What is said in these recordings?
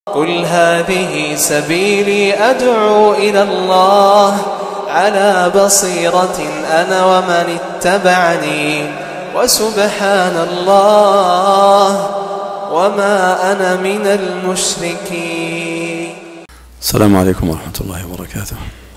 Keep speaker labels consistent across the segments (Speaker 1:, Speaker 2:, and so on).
Speaker 1: قل هذه سبيلي أدعو إلى الله على بصيرة أنا ومن اتبعني وسبحان الله وما أنا من المشركين.
Speaker 2: السلام عليكم ورحمة الله وبركاته.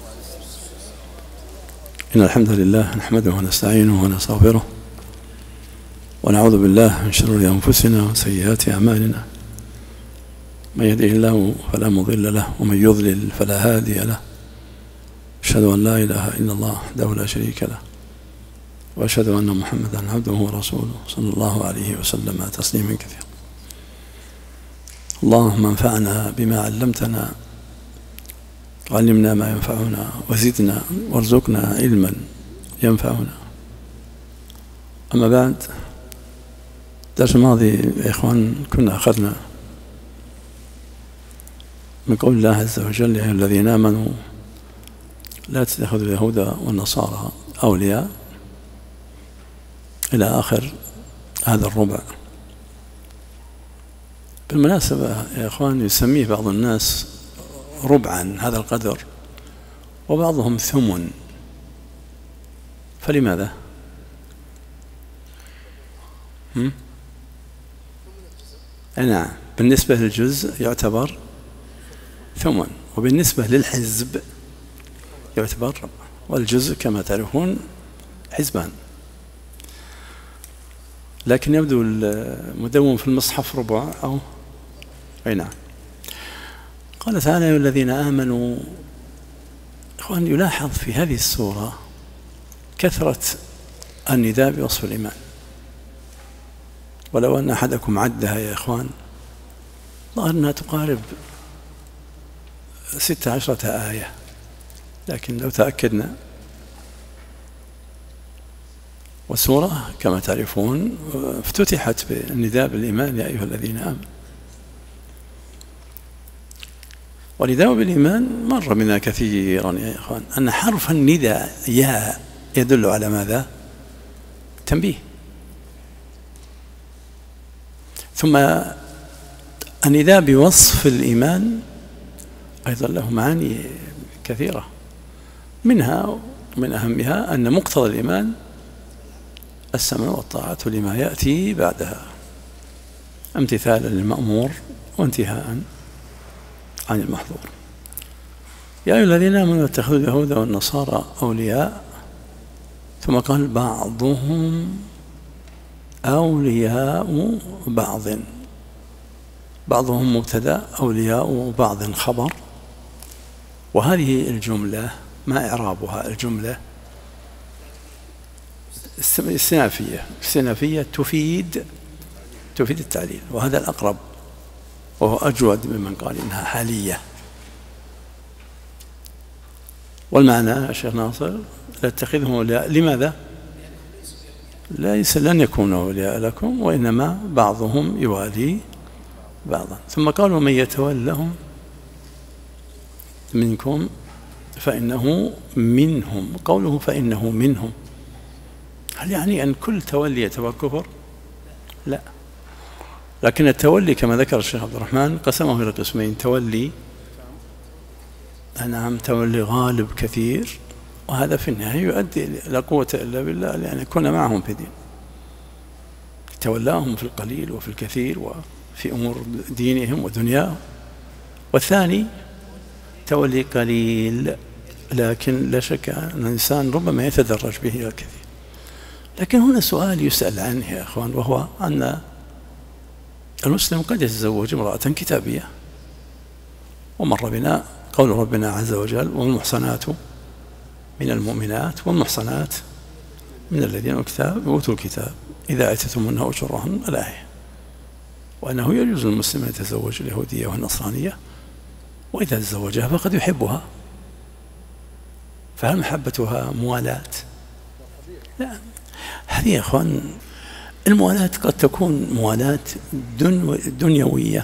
Speaker 2: إن الحمد لله نحمده ونستعينه ونستغفره ونعوذ بالله من شرور أنفسنا وسيئات أعمالنا. من يهده الله فلا مضل له ومن يضلل فلا هادي له. أشهد أن لا إله إلا الله وحده لا شريك له وأشهد أن محمدا عبده ورسوله صلى الله عليه وسلم تسليما كثيرا. اللهم انفعنا بما علمتنا وعلمنا ما ينفعنا وزدنا وارزقنا علما ينفعنا. أما بعد، الدرس الماضي يا إخوان كنا أخذنا من قول الله عز وجل: يا الذين آمنوا لا تتخذوا اليهود والنصارى أولياء، إلى آخر هذا الربع. بالمناسبة يا إخوان يسميه بعض الناس ربعا هذا القدر وبعضهم ثمن، فلماذا؟ نعم، بالنسبة للجزء يعتبر ثمن، وبالنسبة للحزب يعتبر ربع، والجزء كما تعرفون حزبان، لكن يبدو المدون في المصحف ربع أو أي نعم. قال تعالى: يا الذين آمنوا. إخوان، يلاحظ في هذه السورة كثرة النداء بوصف الإيمان، ولو أن أحدكم عدها يا إخوان ظهر أنها تقارب 16 آية، لكن لو تأكدنا، والسورة كما تعرفون افتتحت بالنداء بالإيمان: يا أيها الذين آمنوا. والنداء بالإيمان مر بنا كثيرا يا إخوان أن حرف النداء يا يدل على ماذا؟ تنبيه. ثم النداء بوصف الإيمان أيضا له معاني كثيرة، منها ومن أهمها أن مقتضى الإيمان السمع والطاعة لما يأتي بعدها، امتثالا للمأمور وانتهاء عن المحظور. يا أيها الذين آمنوا اتخذوا اليهود والنصارى أولياء، ثم قال: بعضهم أولياء بعض. بعضهم مبتدأ، أولياء بعض خبر. وهذه الجملة ما إعرابها؟ الجملة استئنافية تفيد التعليل، وهذا الأقرب وهو أجود ممن قال إنها حالية. والمعنى يا شيخ ناصر: لا تتخذهم أولياء. لماذا؟ لن يكونوا أولياء لكم، وإنما بعضهم يوالي بعضا. ثم قال: ومن يتولهم منكم فإنه منهم. قوله فإنه منهم، هل يعني أن كل تولي يتبع كفر؟ لا، لكن التولي كما ذكر الشيخ عبد الرحمن قسمه إلى قسمين: تولي نعم تولي غالب كثير، وهذا في النهاية يؤدي لا قوة إلا بالله لأن يكون معهم في دين، تولاهم في القليل وفي الكثير وفي أمور دينهم ودنياهم. والثاني تولي قليل، لكن لا شك أن الإنسان ربما يتدرج به إلى الكثير. لكن هنا سؤال يسأل عنه يا أخوان، وهو أن المسلم قد يتزوج امرأة كتابية، ومر بنا قول ربنا عز وجل: والمحصنات من المؤمنات والمحصنات من الذين أوتوا الكتاب إذا آتيتموهن أجورهن، الآية. وأنه يجوز للمسلم أن يتزوج اليهودية والنصرانية، وإذا تزوجها فقد يحبها، فهل محبتها موالاة؟ لا، هذه يا أخوان الموالاة قد تكون موالاة دنيوية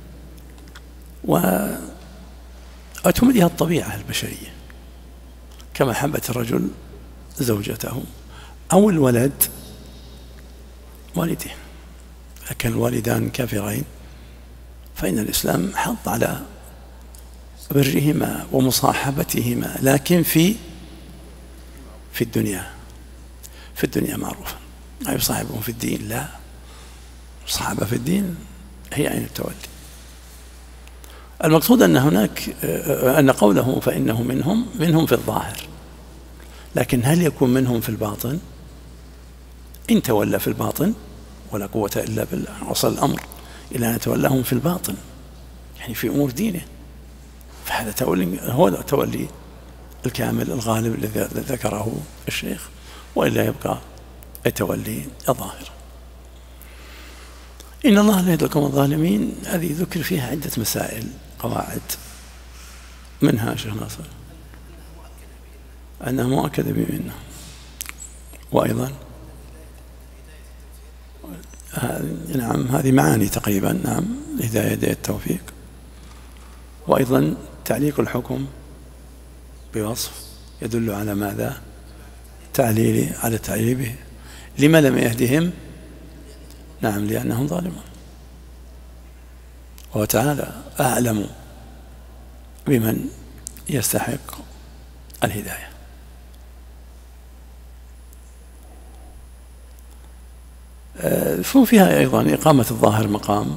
Speaker 2: وتمدها الطبيعة البشرية، كمحبة الرجل زوجته أو الولد والديه. لكن الوالدان كافرين فإن الإسلام حض على برهما ومصاحبتهما، لكن في الدنيا معروفا. لا يصاحبهم في الدين، لا، الصحابة في الدين هي عين التولي. المقصود أن قوله فإنه منهم في الظاهر، لكن هل يكون منهم في الباطن؟ إن تولى في الباطن ولا قوة إلا بالله، وصل الأمر إلى أن يتولاهم في الباطن، يعني في أمور دينه، فهذا هو تولي الكامل الغالب الذي ذكره الشيخ، وإلا يبقى التولي الظاهر. إن الله لا يهدي القوم الظالمين، هذه ذكر فيها عدة مسائل قواعد، منها شيخ ناصر أنها مؤكدة بمنه، وأيضا نعم هذه معاني تقريبا، نعم هداية التوفيق، وأيضا تعليق الحكم بوصف يدل على ماذا؟ على التعليل به. لما لم يهدهم؟ نعم لأنهم ظالمون، وتعالى أعلم بمن يستحق الهداية. فيها أيضا إقامة الظاهر مقام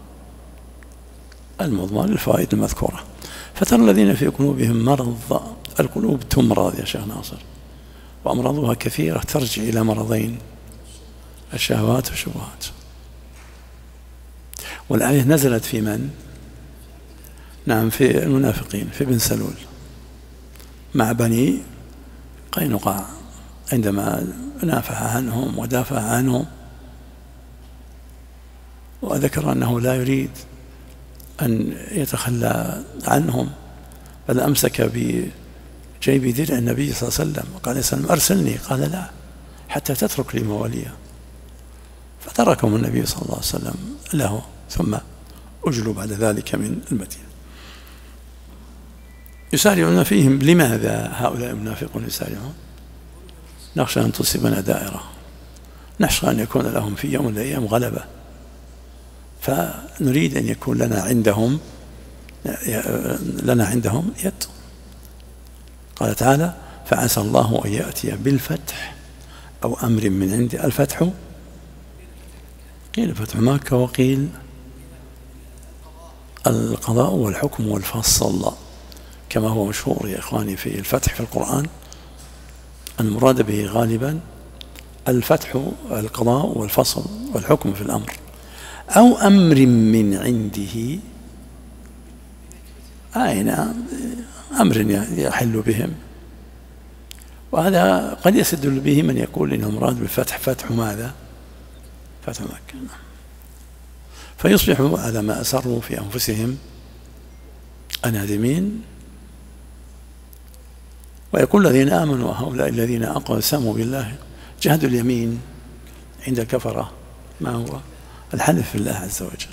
Speaker 2: المضمون للفوائد المذكورة. فترى الذين في قلوبهم مرض، القلوب تمرض يا شيخ ناصر، وأمراضها كثيرة ترجع إلى مرضين: الشهوات والشبهات. والآية نزلت في من؟ نعم في المنافقين، في بن سلول مع بني قينقاع، عندما نافح عنهم ودافع عنهم وذكر أنه لا يريد أن يتخلى عنهم، بل أمسك بجيب درع النبي صلى الله عليه وسلم وقال يا سلم أرسلني، قال لا حتى تترك لي مواليا، فتركهم النبي صلى الله عليه وسلم له، ثم أجلوا بعد ذلك من المدينة. يسارعون فيهم. لماذا هؤلاء المنافقون يسارعون؟ نخشى أن تصيبنا دائرة، نخشى أن يكون لهم في يوم من الأيام غلبة، فنريد أن يكون لنا عندهم يد. قال تعالى: فعسى الله أن يأتي بالفتح أو أمر من عنده. الفتح قيل فتح مكة، وقيل القضاء والحكم والفصل، كما هو مشهور يا إخواني في الفتح في القرآن. المراد به غالبا الفتح، القضاء والفصل والحكم في الأمر، أو أمر من عنده، نعم أمر يحل بهم. وهذا قد يستدل به من يقول إنه مراد بالفتح فتح ماذا؟ فتح مكة، فيصبحوا على ما أسروا في أنفسهم نادمين. ويقول الذين آمنوا وهؤلاء الذين أقسموا بالله جهدوا اليمين عند الكفرة، ما هو؟ الحلف بالله عز وجل.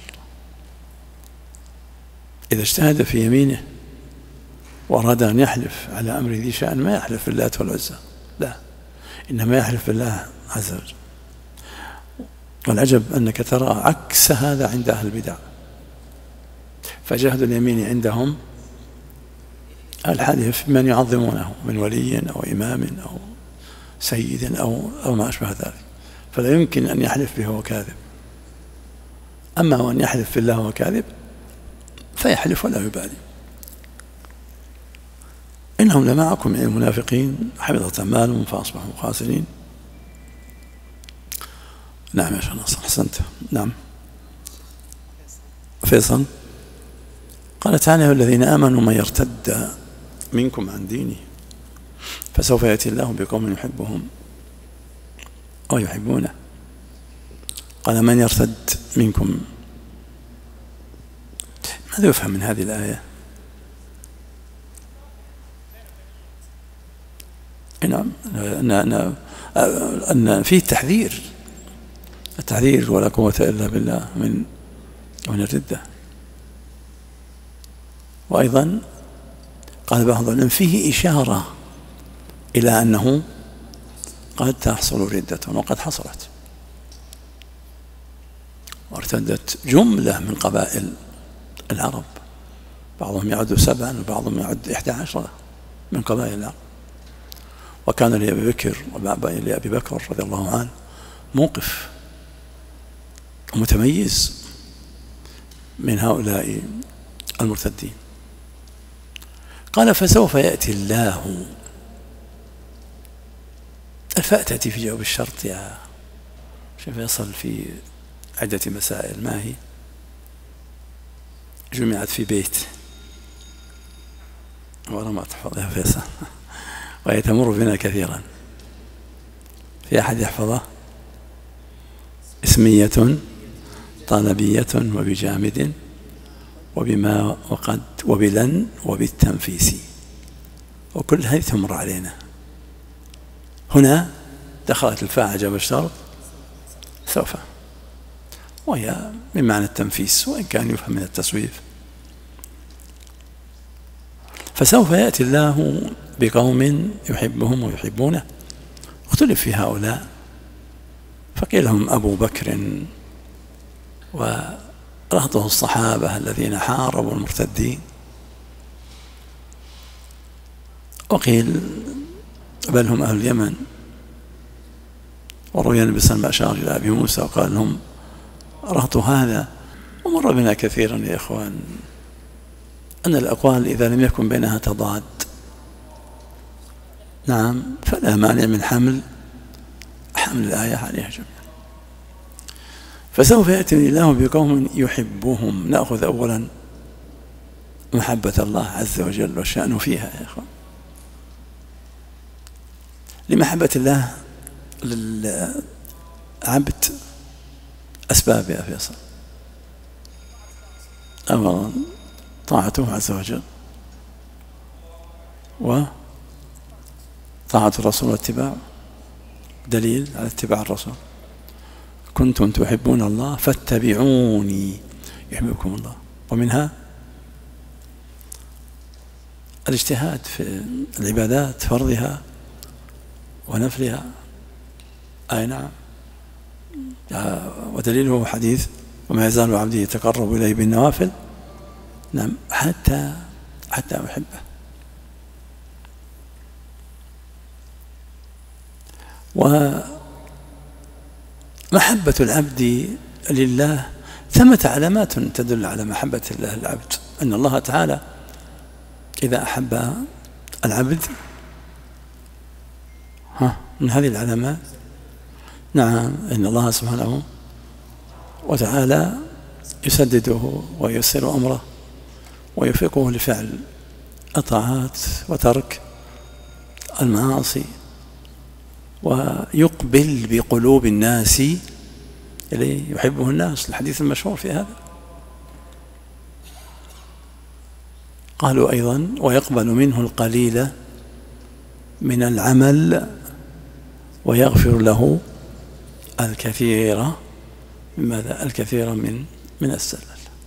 Speaker 2: إذا اجتهد في يمينه وأراد أن يحلف على أمر ذي شأن ما يحلف بالله والعزى، لا، إنما يحلف بالله عز وجل. والعجب أنك ترى عكس هذا عند أهل البدع، فجهد اليمين عندهم الحلف من يعظمونه من ولي أو إمام أو سيد أو ما أشبه ذلك، فلا يمكن أن يحلف به وكاذب. أما وأن يحلف بالله وكاذب فيحلف ولا يبالي. إنهم لمعكم من المنافقين حبطت أعمالهم فأصبحوا خاسرين. نعم يا شيخ ناصر، أحسنت. نعم فيصل. قال تعالى: الذين آمنوا من يرتد منكم عن دينه فسوف يأتي الله بقوم يحبهم أو يحبونه. قال: من يرتد منكم. ماذا يفهم من هذه الآية؟ نعم أن فيه التحذير ولا قوة إلا بالله من الردة. وأيضا قال بعض العلماء فيه إشارة إلى أنه قد تحصل ردة، وقد حصلت، وارتدت جملة من قبائل العرب، بعضهم يعد 7 وبعضهم يعد 11 من قبائل العرب. وكان لأبي بكر رضي الله عنه موقف متميز من هؤلاء المرتدين. قال فسوف يأتي الله، الفاء تأتي في جواب الشرط يا شيخ فيصل في عدة مسائل، ما هي جمعت في بيت ولا ما تحفظها فيصل وهي تمر بنا كثيرا. في أحد يحفظها؟ اسمية طلبية وبجامد وبما وقد وبلن وبالتنفيس، وكل هذه تمر علينا. هنا دخلت الفاء جواب الشرط سوف، وهي من معنى التنفيس وإن كان يفهم من التسويف. فسوف يأتي الله بقوم يحبهم ويحبونه. اختلف في هؤلاء، فقيل لهم أبو بكر ورهطه الصحابة الذين حاربوا المرتدين، وقيل بل هم أهل اليمن. وروي النبي صلى الله عليه وسلم أشار إلى أبي موسى وقال لهم رهط هذا. ومر بنا كثيرا يا إخوان أن الأقوال إذا لم يكن بينها تضاد نعم فلا مانع من حمل الآية عليها جميعا. فسوف يأتي الله بقوم يحبهم. نأخذ أولا محبة الله عز وجل والشأن فيها يا إخوان. لمحبة الله للعبد أسباب يا فيصل. أولا طاعته عز وجل، وطاعة الرسول واتباعه دليل على اتباع الرسول. كنتم تحبون الله فاتبعوني يحببكم الله. ومنها الاجتهاد في العبادات فرضها ونفلها. أي نعم. ودليله حديث وما يزال عبدي يتقرب إليه بالنوافل نعم حتى أحبه. ومحبة العبد لله ثمة علامات تدل على محبة الله العبد. أن الله تعالى إذا أحب العبد من هذه العلامات نعم إن الله سبحانه وتعالى يسدده وييسر أمره ويوفقه لفعل الطاعات وترك المعاصي، ويقبل بقلوب الناس إليه يحبه الناس. الحديث المشهور في هذا. قالوا أيضا ويقبل منه القليل من العمل ويغفر له الكثير ماذا الكثير من السلل.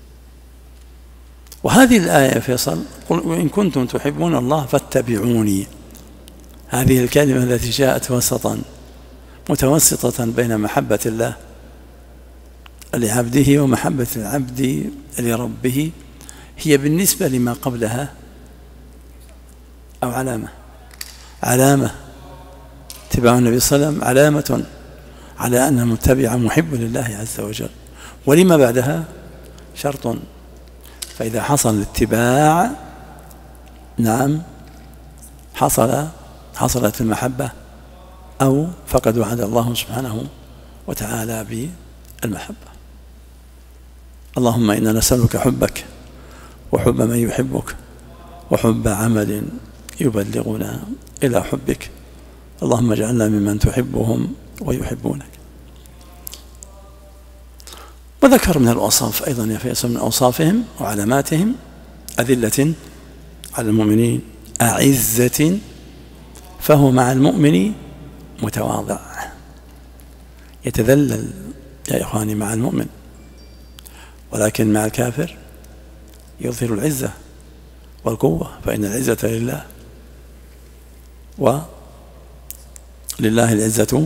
Speaker 2: وهذه الآية فيصل قل وإن كنتم تحبون الله فاتبعوني، هذه الكلمة التي جاءت وسطا متوسطة بين محبة الله لعبده ومحبة العبد لربه هي بالنسبة لما قبلها أو علامة اتباع النبي صلى الله عليه وسلم علامة على أن المتبع محب لله عز وجل. ولما بعدها شرط، فإذا حصل الاتباع نعم حصلت المحبة أو فقد وعد الله سبحانه وتعالى بالمحبة. اللهم إنا نسألك حبك وحب من يحبك وحب عمل يبلغنا إلى حبك. اللهم اجعلنا ممن تحبهم ويحبونك. وذكر من الأوصاف أيضا يا فيصل من أوصافهم وعلاماتهم أذلة على المؤمنين أعزة، فهو مع المؤمن متواضع يتذلل يا إخواني مع المؤمن، ولكن مع الكافر يظهر العزة والقوة، فإن العزة لله ولله العزة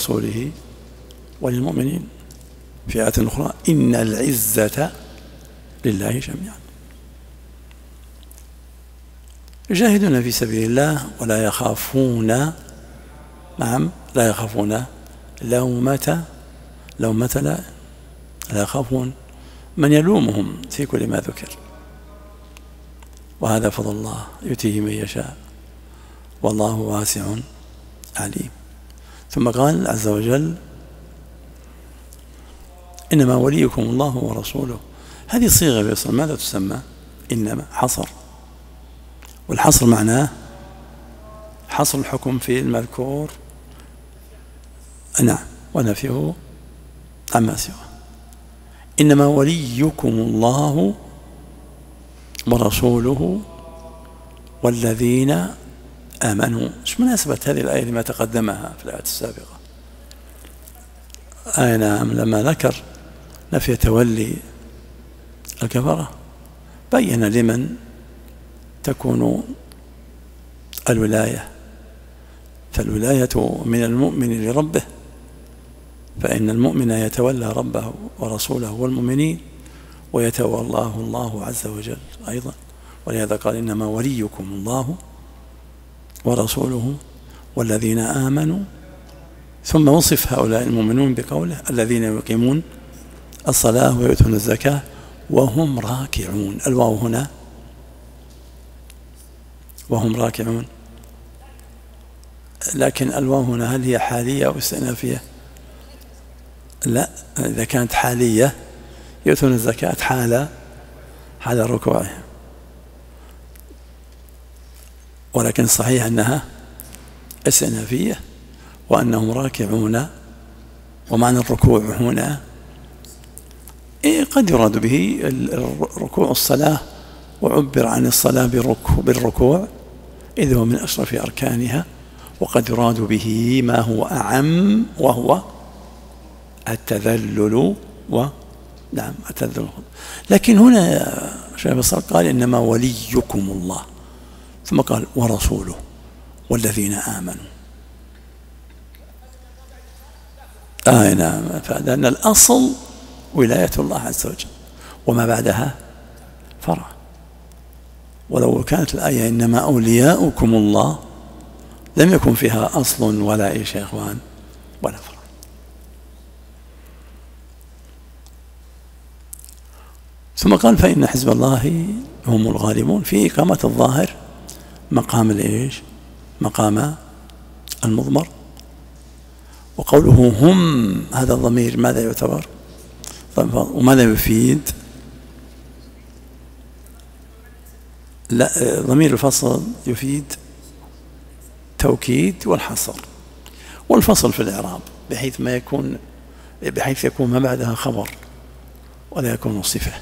Speaker 2: ولرسوله وللمؤمنين. في آية أخرى إن العزة لله جميعا. يجاهدون في سبيل الله ولا يخافون، نعم، لا يخافون لومة لا يخافون من يلومهم في كل ما ذكر، وهذا فضل الله يؤتيه من يشاء والله واسع عليم. ثم قال عز وجل: إنما وليكم الله ورسوله. هذه صيغة بيصل ماذا تسمى؟ إنما حصر، والحصر معناه حصر الحكم في المذكور، نعم، ونفيه عما سواه. إنما وليكم الله ورسوله والذين آمنوا. ايش مناسبة هذه الآية لما تقدمها في الآية السابقة؟ نعم، لما ذكر نفي تولي الكفرة بين لمن تكون الولاية، فالولاية من المؤمن لربه، فإن المؤمن يتولى ربه ورسوله والمؤمنين، ويتولاه الله عز وجل أيضا. ولهذا قال: إنما وليكم الله ورسوله والذين آمنوا، ثم وصف هؤلاء المؤمنون بقوله: الذين يقيمون الصلاة ويؤتون الزكاة وهم راكعون. الواو هنا وهم راكعون، لكن الواو هنا هل هي حالية أو استئنافية؟ لا، إذا كانت حالية يؤتون الزكاة حال ركوعهم، ولكن الصحيح أنها استئنافية وأنهم راكعون. ومعنى الركوع هنا قد يراد به ركوع الصلاة، وعبر عن الصلاة بالركوع إذ هو من أشرف أركانها، وقد يراد به ما هو أعم وهو التذلل نعم التذلل. لكن هنا شيخ الإسلام قال: إنما وليكم الله، ثم قال: ورسوله والذين آمنوا. نعم، فأن الأصل ولاية الله عز وجل، وما بعدها فرع. ولو كانت الآية إنما أولياؤكم الله لم يكن فيها أصل ولا إيش يا إخوان ولا فرع. ثم قال: فإن حزب الله هم الغالبون، في إقامة الظاهر مقام الإيش؟ مقام المضمر. وقوله هم، هذا الضمير ماذا يعتبر وماذا يفيد؟ لا، ضمير الفصل يفيد توكيد والحصر والفصل في الإعراب، بحيث يكون ما بعدها خبر ولا يكون صفة.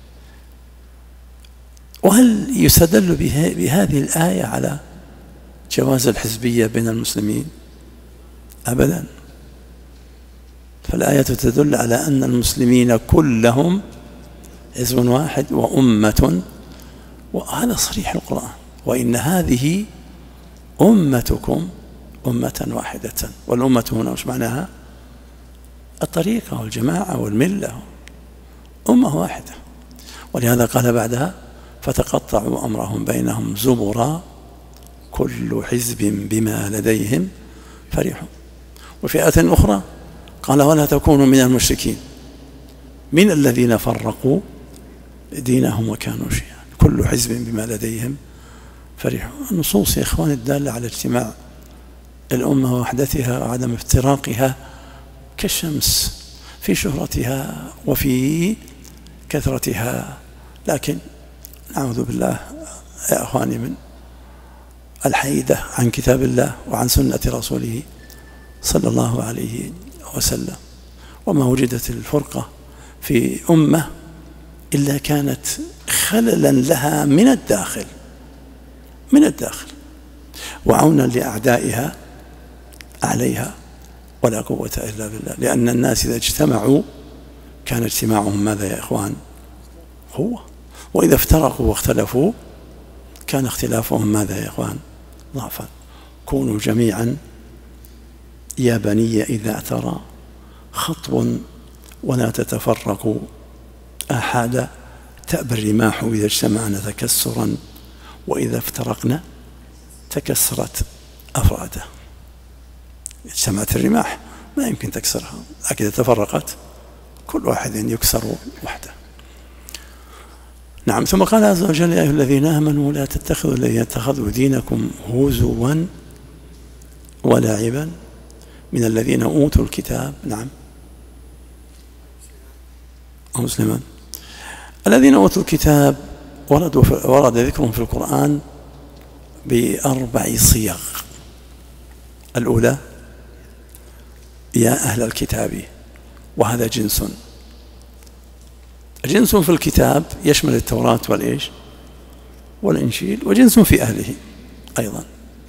Speaker 2: وهل يستدل بهذه الآية على جواز الحزبية بين المسلمين؟ أبدا، فالآية تدل على أن المسلمين كلهم حزب واحد وأمة، وهذا صريح القرآن: وإن هذه أمتكم أمة واحدة. والأمة هنا وش معناها؟ الطريقة والجماعة والملة، أمة واحدة. ولهذا قال بعدها: فتقطعوا أمرهم بينهم زبرا كل حزب بما لديهم فرحون. وفئة أخرى قال: ولا تكونوا من المشركين من الذين فرقوا دينهم وكانوا شيعا كل حزب بما لديهم فرحون. النصوص يا إخوان الدالة على اجتماع الأمة ووحدتها وعدم افتراقها كالشمس في شهرتها وفي كثرتها. لكن نعوذ بالله يا أخواني من الحيدة عن كتاب الله وعن سنة رسوله صلى الله عليه وسلم. وما وجدت الفرقة في أمة إلا كانت خللا لها من الداخل وعونا لأعدائها عليها، ولا قوة إلا بالله. لأن الناس إذا اجتمعوا كان اجتماعهم ماذا يا إخوان؟ قوة. وإذا افترقوا واختلفوا كان اختلافهم ماذا يا إخوان؟ ضعفا. كونوا جميعا يا بني إذا اعترى خطب ولا تتفرقوا أحد تأبى الرماح إذا اجتمعنا تكسرا وإذا افترقنا تكسرت أفراده. اجتمعت الرماح ما يمكن تكسرها، لكن إذا تفرقت كل واحد يكسر وحده. نعم. ثم قال عز وجل: يا أيها الذين آمنوا لا تتخذوا الذين اتخذوا دينكم هزوا ولعبا من الذين أوتوا الكتاب. نعم. مسلما. الذين أوتوا الكتاب ورد ذكرهم في القرآن ب4 صيغ. الأولى: يا أهل الكتاب، وهذا جنس في الكتاب يشمل التوراة والإنجيل، وجنس في أهله أيضا.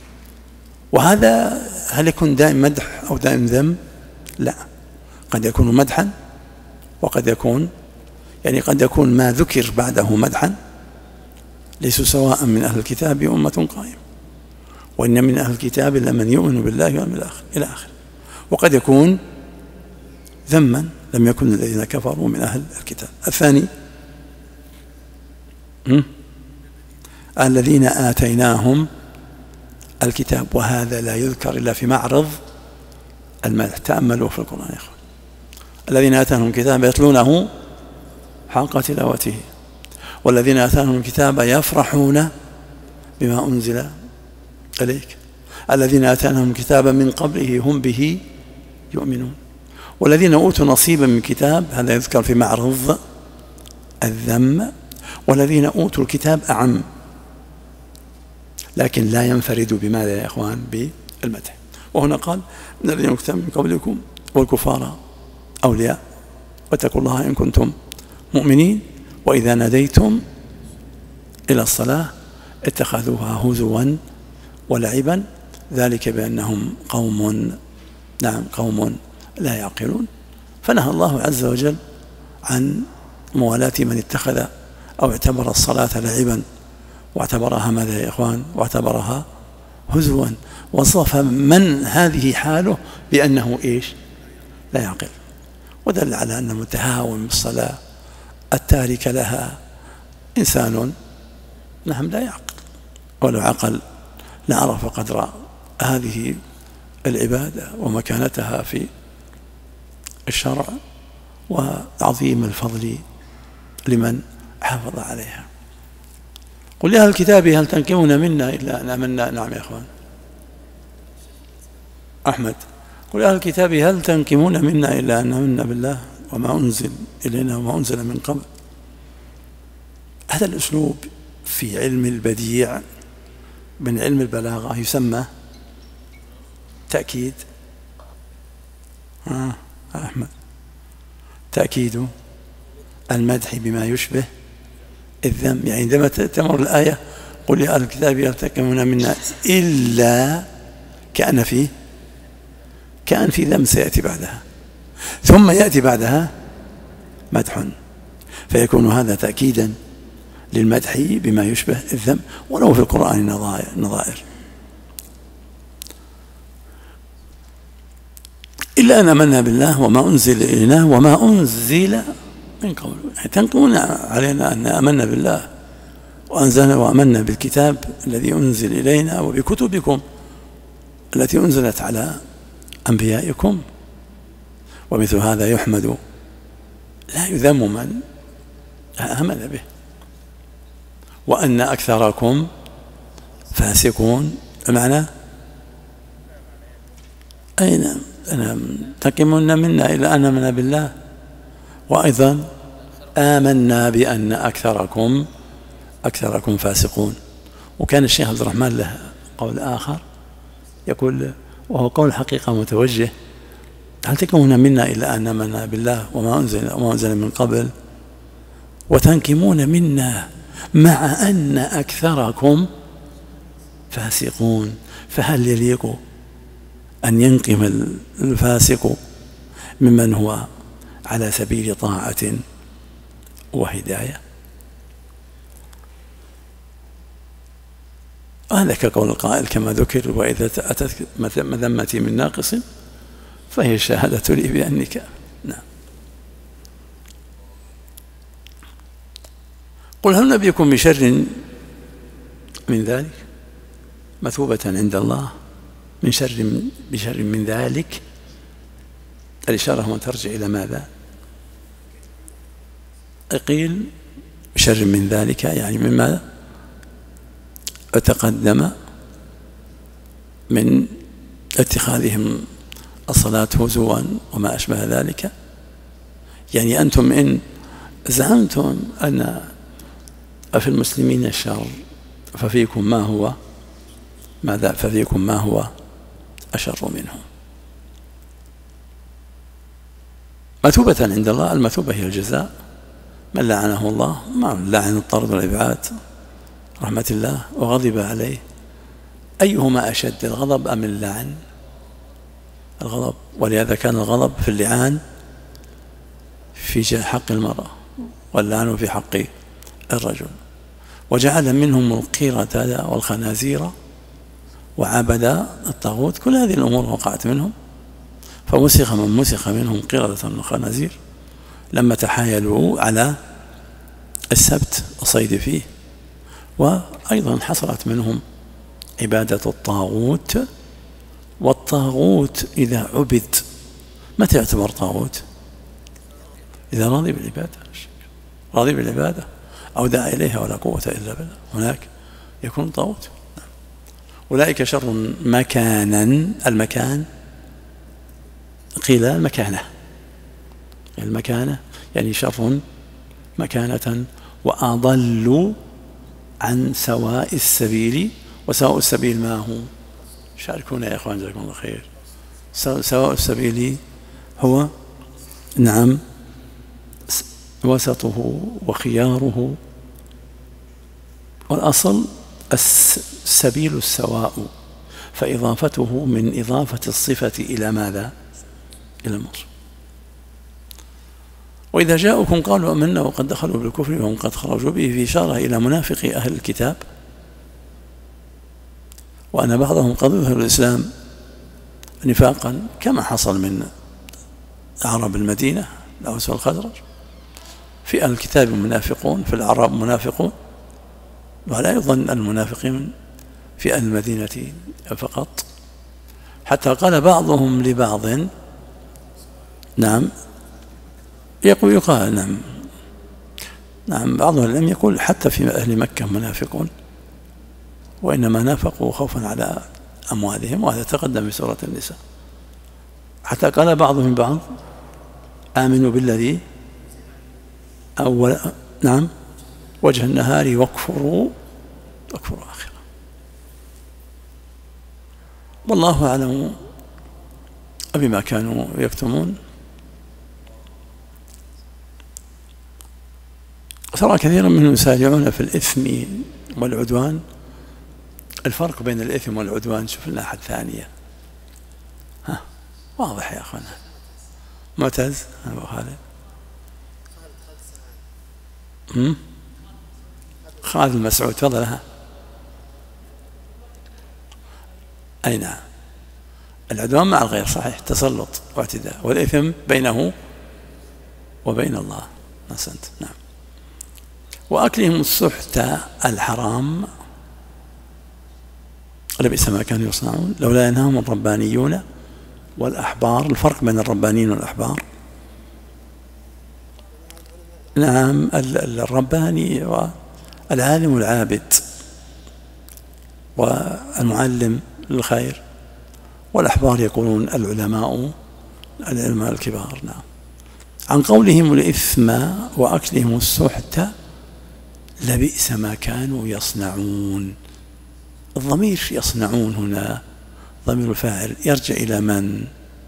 Speaker 2: وهذا هل يكون دائم مدح أو دائم ذم؟ لا، قد يكون مدحا، وقد يكون قد يكون ما ذكر بعده مدحا. ليسوا سواء من أهل الكتاب أمة قائمة، وإن من أهل الكتاب لمن يؤمن بالله واليوم الآخر إلى آخره. وقد يكون ذما: لم يكن الذين كفروا من أهل الكتاب. الثاني: الذين آتيناهم الكتاب، وهذا لا يذكر إلا في معرض المدح. تأملوا في القرآن يا أخوان: الذين آتاهم الكتاب يتلونه حق تلاوته، والذين آتاهم الكتاب يفرحون بما أنزل إليك، الذين آتاهم الكتاب من قبله هم به يؤمنون، والذين أوتوا نصيبا من الكتاب، هذا يذكر في معرض الذم. والذين أوتوا الكتاب أعم، لكن لا ينفرد بماذا يا إخوان؟ بالمدح. وهنا قال: من الذين أوتوا الكتاب من قبلكم والكفار أولياء واتقوا الله إن كنتم مؤمنين وإذا ناديتم إلى الصلاة اتخذوها هزوا ولعبا ذلك بأنهم قوم لا يعقلون. فنهى الله عز وجل عن موالاة من اتخذ أو اعتبر الصلاة لعبا، واعتبرها ماذا يا إخوان؟ واعتبرها هزوا، وصف من هذه حاله بأنه لا يعقل، ودل على أن المتهاون بالصلاة التارك لها إنسان لا يعقل، ولو عقل لعرف قدر هذه العبادة ومكانتها في الشرع وعظيم الفضل لمن حافظ عليها. قل يا أهل الكتاب هل تنكرون منا إلا أن آمنا. نعم يا أخوان أحمد. قل يا أهل الكتاب هل تنكرون منا إلا أن آمنا بالله وما أنزل إلينا وما أنزل من قبل. هذا الأسلوب في علم البديع من علم البلاغة يسمى تأكيد. أحمد، تأكيد المدح بما يشبه الذم. يعني عندما تمر الآية قل يا أهل الكتاب هل تنكرون منا إلا كأن في ذم سيأتي بعدها، ثم يأتي بعدها مدح، فيكون هذا تأكيدا للمدح بما يشبه الذم، ولو في القرآن نظائر. إلا أن آمنا بالله وما أنزل إلينا وما أنزل من قبل. تنقمون علينا أن آمنا بالله وأنزلنا وآمنا بالكتاب الذي أنزل إلينا وبكتبكم التي أنزلت على أنبيائكم، ومثل هذا يحمد لا يذم من آمن به. وأن أكثركم فاسقون، بمعنى أين تنكرون منا إلا أن آمنا بالله، وأيضا آمنا بأن أكثركم فاسقون. وكان الشيخ عبد الرحمن له قول آخر يقول، وهو قول حقيقة متوجه: هل تنكرون منا إلا أن آمنا بالله وما أنزل من قبل وتنكرون منا مع أن أكثركم فاسقون. فهل يليق أن ينقم الفاسق ممن هو على سبيل طاعة وهداية؟ هذا كقول القائل كما ذكر: وإذا أتت مذمتي من ناقص فهي الشهادة لي بأنك. نعم. قل هل نبيكم بشر من ذلك مثوبة عند الله بشر من ذلك. الإشارة هنا ترجع إلى ماذا؟ قيل بشر من ذلك يعني مما تقدم من اتخاذهم الصلاة هزوا وما أشبه ذلك. يعني أنتم إن زعمتم أن في المسلمين الشر ففيكم ما هو أشر منه. مثوبة عند الله، المثوبة هي الجزاء. من لعنه الله، ما لعن الطرد والإبعاد رحمة الله وغضب عليه، أيهما أشد، الغضب أم اللعن؟ الغضب. ولهذا كان الغضب في اللعان في حق المرأة واللعن في حق الرجل. وجعل منهم القردة والخنازير وعبد الطاغوت، كل هذه الأمور وقعت منهم. فمسخ من مسخ منهم قردة وخنازير لما تحايلوا على السبت الصيد فيه. وأيضا حصلت منهم عبادة الطاغوت. والطاغوت إذا عبد متى يعتبر طاغوت؟ إذا راضي بالعبادة أو دعا إليها ولا قوة إلا بالله، هناك يكون طاغوت. أولئك شر مكانا. المكان قيل المكانة يعني شر مكانة وأضل عن سواء السبيل. وسواء السبيل ما هو؟ شاركونا يا إخوان جزاكم الله خير. سواء السبيل هو نعم وسطه وخياره. والأصل السبيل السواء، فإضافته من إضافة الصفة إلى ماذا؟ إلى الموصوف. وإذا جاءكم قالوا آمنا وقد دخلوا بالكفر وهم قد خرجوا به، في إشارة إلى منافقي أهل الكتاب، وأن بعضهم قد يظهر الإسلام نفاقا كما حصل من أعراب المدينة الأوس والخزرج. في أهل الكتاب منافقون، في الأعراب منافقون، ولا يظن المنافقين في أهل المدينة فقط. حتى قال بعضهم لبعض نعم يقال نعم بعضهم لم يقول حتى في أهل مكة منافقون، وإنما نافقوا خوفا على أموالهم، وهذا تقدم في سورة النساء. حتى قال بعضهم بعض آمنوا بالذي أول نعم وجه النهار واكفروا آخره. والله أعلم بما كانوا يكتمون. ترى كثيرا منهم يسارعون في الإثم والعدوان. الفرق بين الإثم والعدوان شوف الناحية الثانية، واضح يا أخوانا. معتز أبو خالد خالد المسعود تفضل. أي نعم، العدوان مع الغير صحيح، تسلط واعتداء، والإثم بينه وبين الله. أحسنت. نعم. وأكلهم السحت الحرام لبئس ما كانوا يصنعون لولا ينهاهم الربانيون والأحبار. الفرق بين الربانيين والأحبار نعم، الرباني والعالم العابد والمعلم للخير، والأحبار يقولون العلماء الكبار. نعم. عن قولهم الإثم وأكلهم السحت لبئس ما كانوا يصنعون. الضمير يصنعون هنا ضمير الفاعل يرجع إلى من؟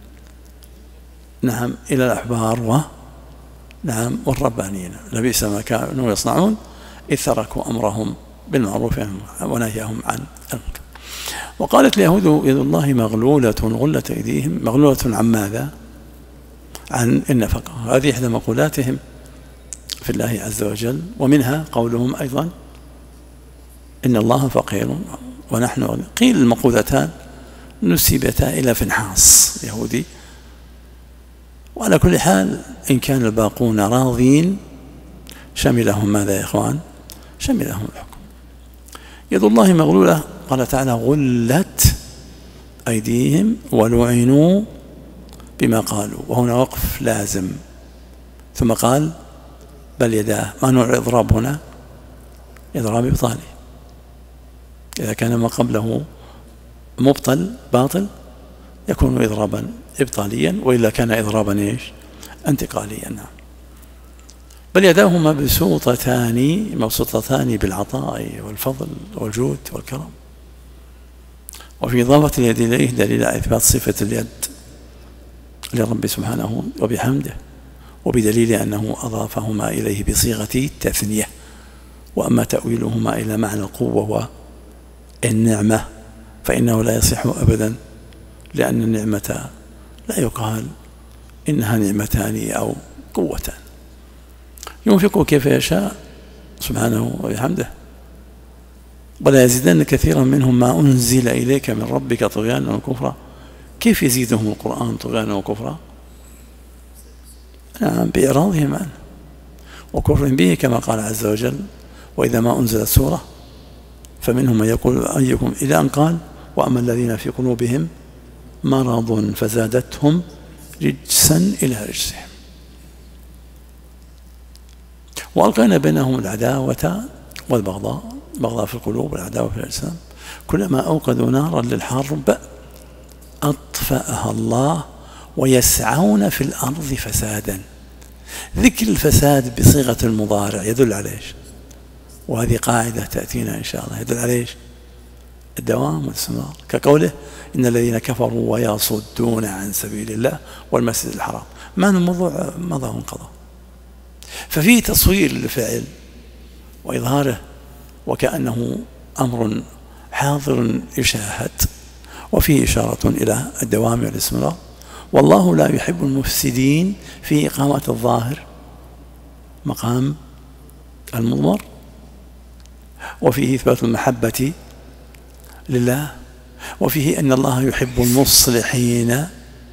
Speaker 2: نعم إلى الأحبار نعم والربانيين. لبئس ما كانوا يصنعون إذ تركوا أمرهم بالمعروف ونهيهم عن المنكر. وقالت اليهود يد الله مغلولة غلت أيديهم. مغلولة عن ماذا؟ عن النفقة. هذه إحدى مقولاتهم في الله عز وجل. ومنها قولهم أيضا إن الله فقير ونحن غني. قيل المقولتان نسبتا إلى فنحاص يهودي. وعلى كل حال إن كان الباقون راضين شملهم ماذا يا إخوان؟ شملهم الحكم. يد الله مغلولة، قال تعالى غلت أيديهم ولعنوا بما قالوا، وهنا وقف لازم، ثم قال بل يداه. ما نوع الإضراب هنا؟ إضراب إبطالي. إذا كان ما قبله مبطل باطل يكون إضرابا إبطاليا، وإلا كان إضرابا إيش؟ انتقاليا. نعم. بل يداه مبسوطتان بالعطاء والفضل والجود والكرم. وفي إضافة اليد إليه دليل على إثبات صفة اليد لرب سبحانه وبحمده، وبدليل أنه أضافهما إليه بصيغة التثنية. وأما تأويلهما إلى معنى القوة والنعمة فإنه لا يصح أبدا، لأن النعمة لا يقال إنها نعمتان أو قوتان. ينفق كيف يشاء سبحانه وبحمده، ولا يزيدن كثيرا منهم ما أنزل إليك من ربك طغيانا وكفرا. كيف يزيدهم القرآن طغيانا وكفرا؟ نعم، بإعراضهم عنه وكفر به، كما قال عز وجل وإذا ما أنزلت سورة فمنهم من يقول أيكم، إلى أن قال وأما الذين في قلوبهم مرض فزادتهم رجسا إلى رجسهم. وألقينا بينهم العداوة والبغضاء في القلوب والعداوة في الأجسام، كلما أوقدوا نارا للحرب أطفأها الله ويسعون في الأرض فسادا. ذكر الفساد بصيغة المضارع يدل على إيش؟ وهذه قاعدة تأتينا إن شاء الله، يدل على إيش؟ الدوام والاستمرار، كقوله إن الذين كفروا ويصدون عن سبيل الله والمسجد الحرام. ما الموضوع مضى وانقضى، ففيه تصوير للفعل وإظهاره وكأنه أمر حاضر يشاهد، وفيه إشارة إلى الدوام والاستمرار. والله لا يحب المفسدين في إقامة الظاهر مقام المضمر، وفيه إثبات المحبة لله، وفيه أن الله يحب المصلحين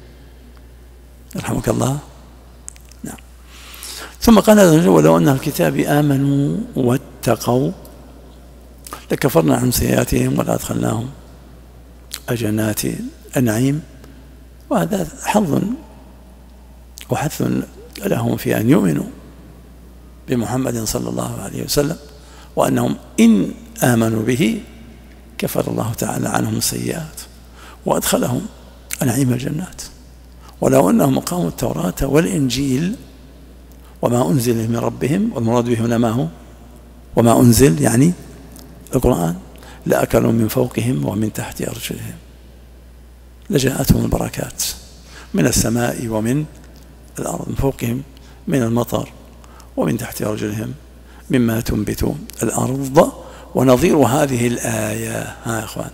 Speaker 2: رحمك الله. نعم. ثم قال عز وجل ولو أن الكتاب آمنوا واتقوا لكفرنا عن سيئاتهم ولأدخلناهم جنات النعيم. وهذا حظ وحث لهم في أن يؤمنوا بمحمد صلى الله عليه وسلم، وأنهم إن آمنوا به كفر الله تعالى عنهم السيئات وأدخلهم نعيم الجنات. ولو أنهم أقاموا التوراة والإنجيل وما أنزل من ربهم، والمراد به هنا ما هو وما أنزل يعني القرآن، لأكلوا من فوقهم ومن تحت أرجلهم، لجاءتهم البركات من السماء ومن الأرض، من فوقهم من المطر ومن تحت أرجلهم مما تنبت الأرض. ونظير هذه الآية ها يا إخوان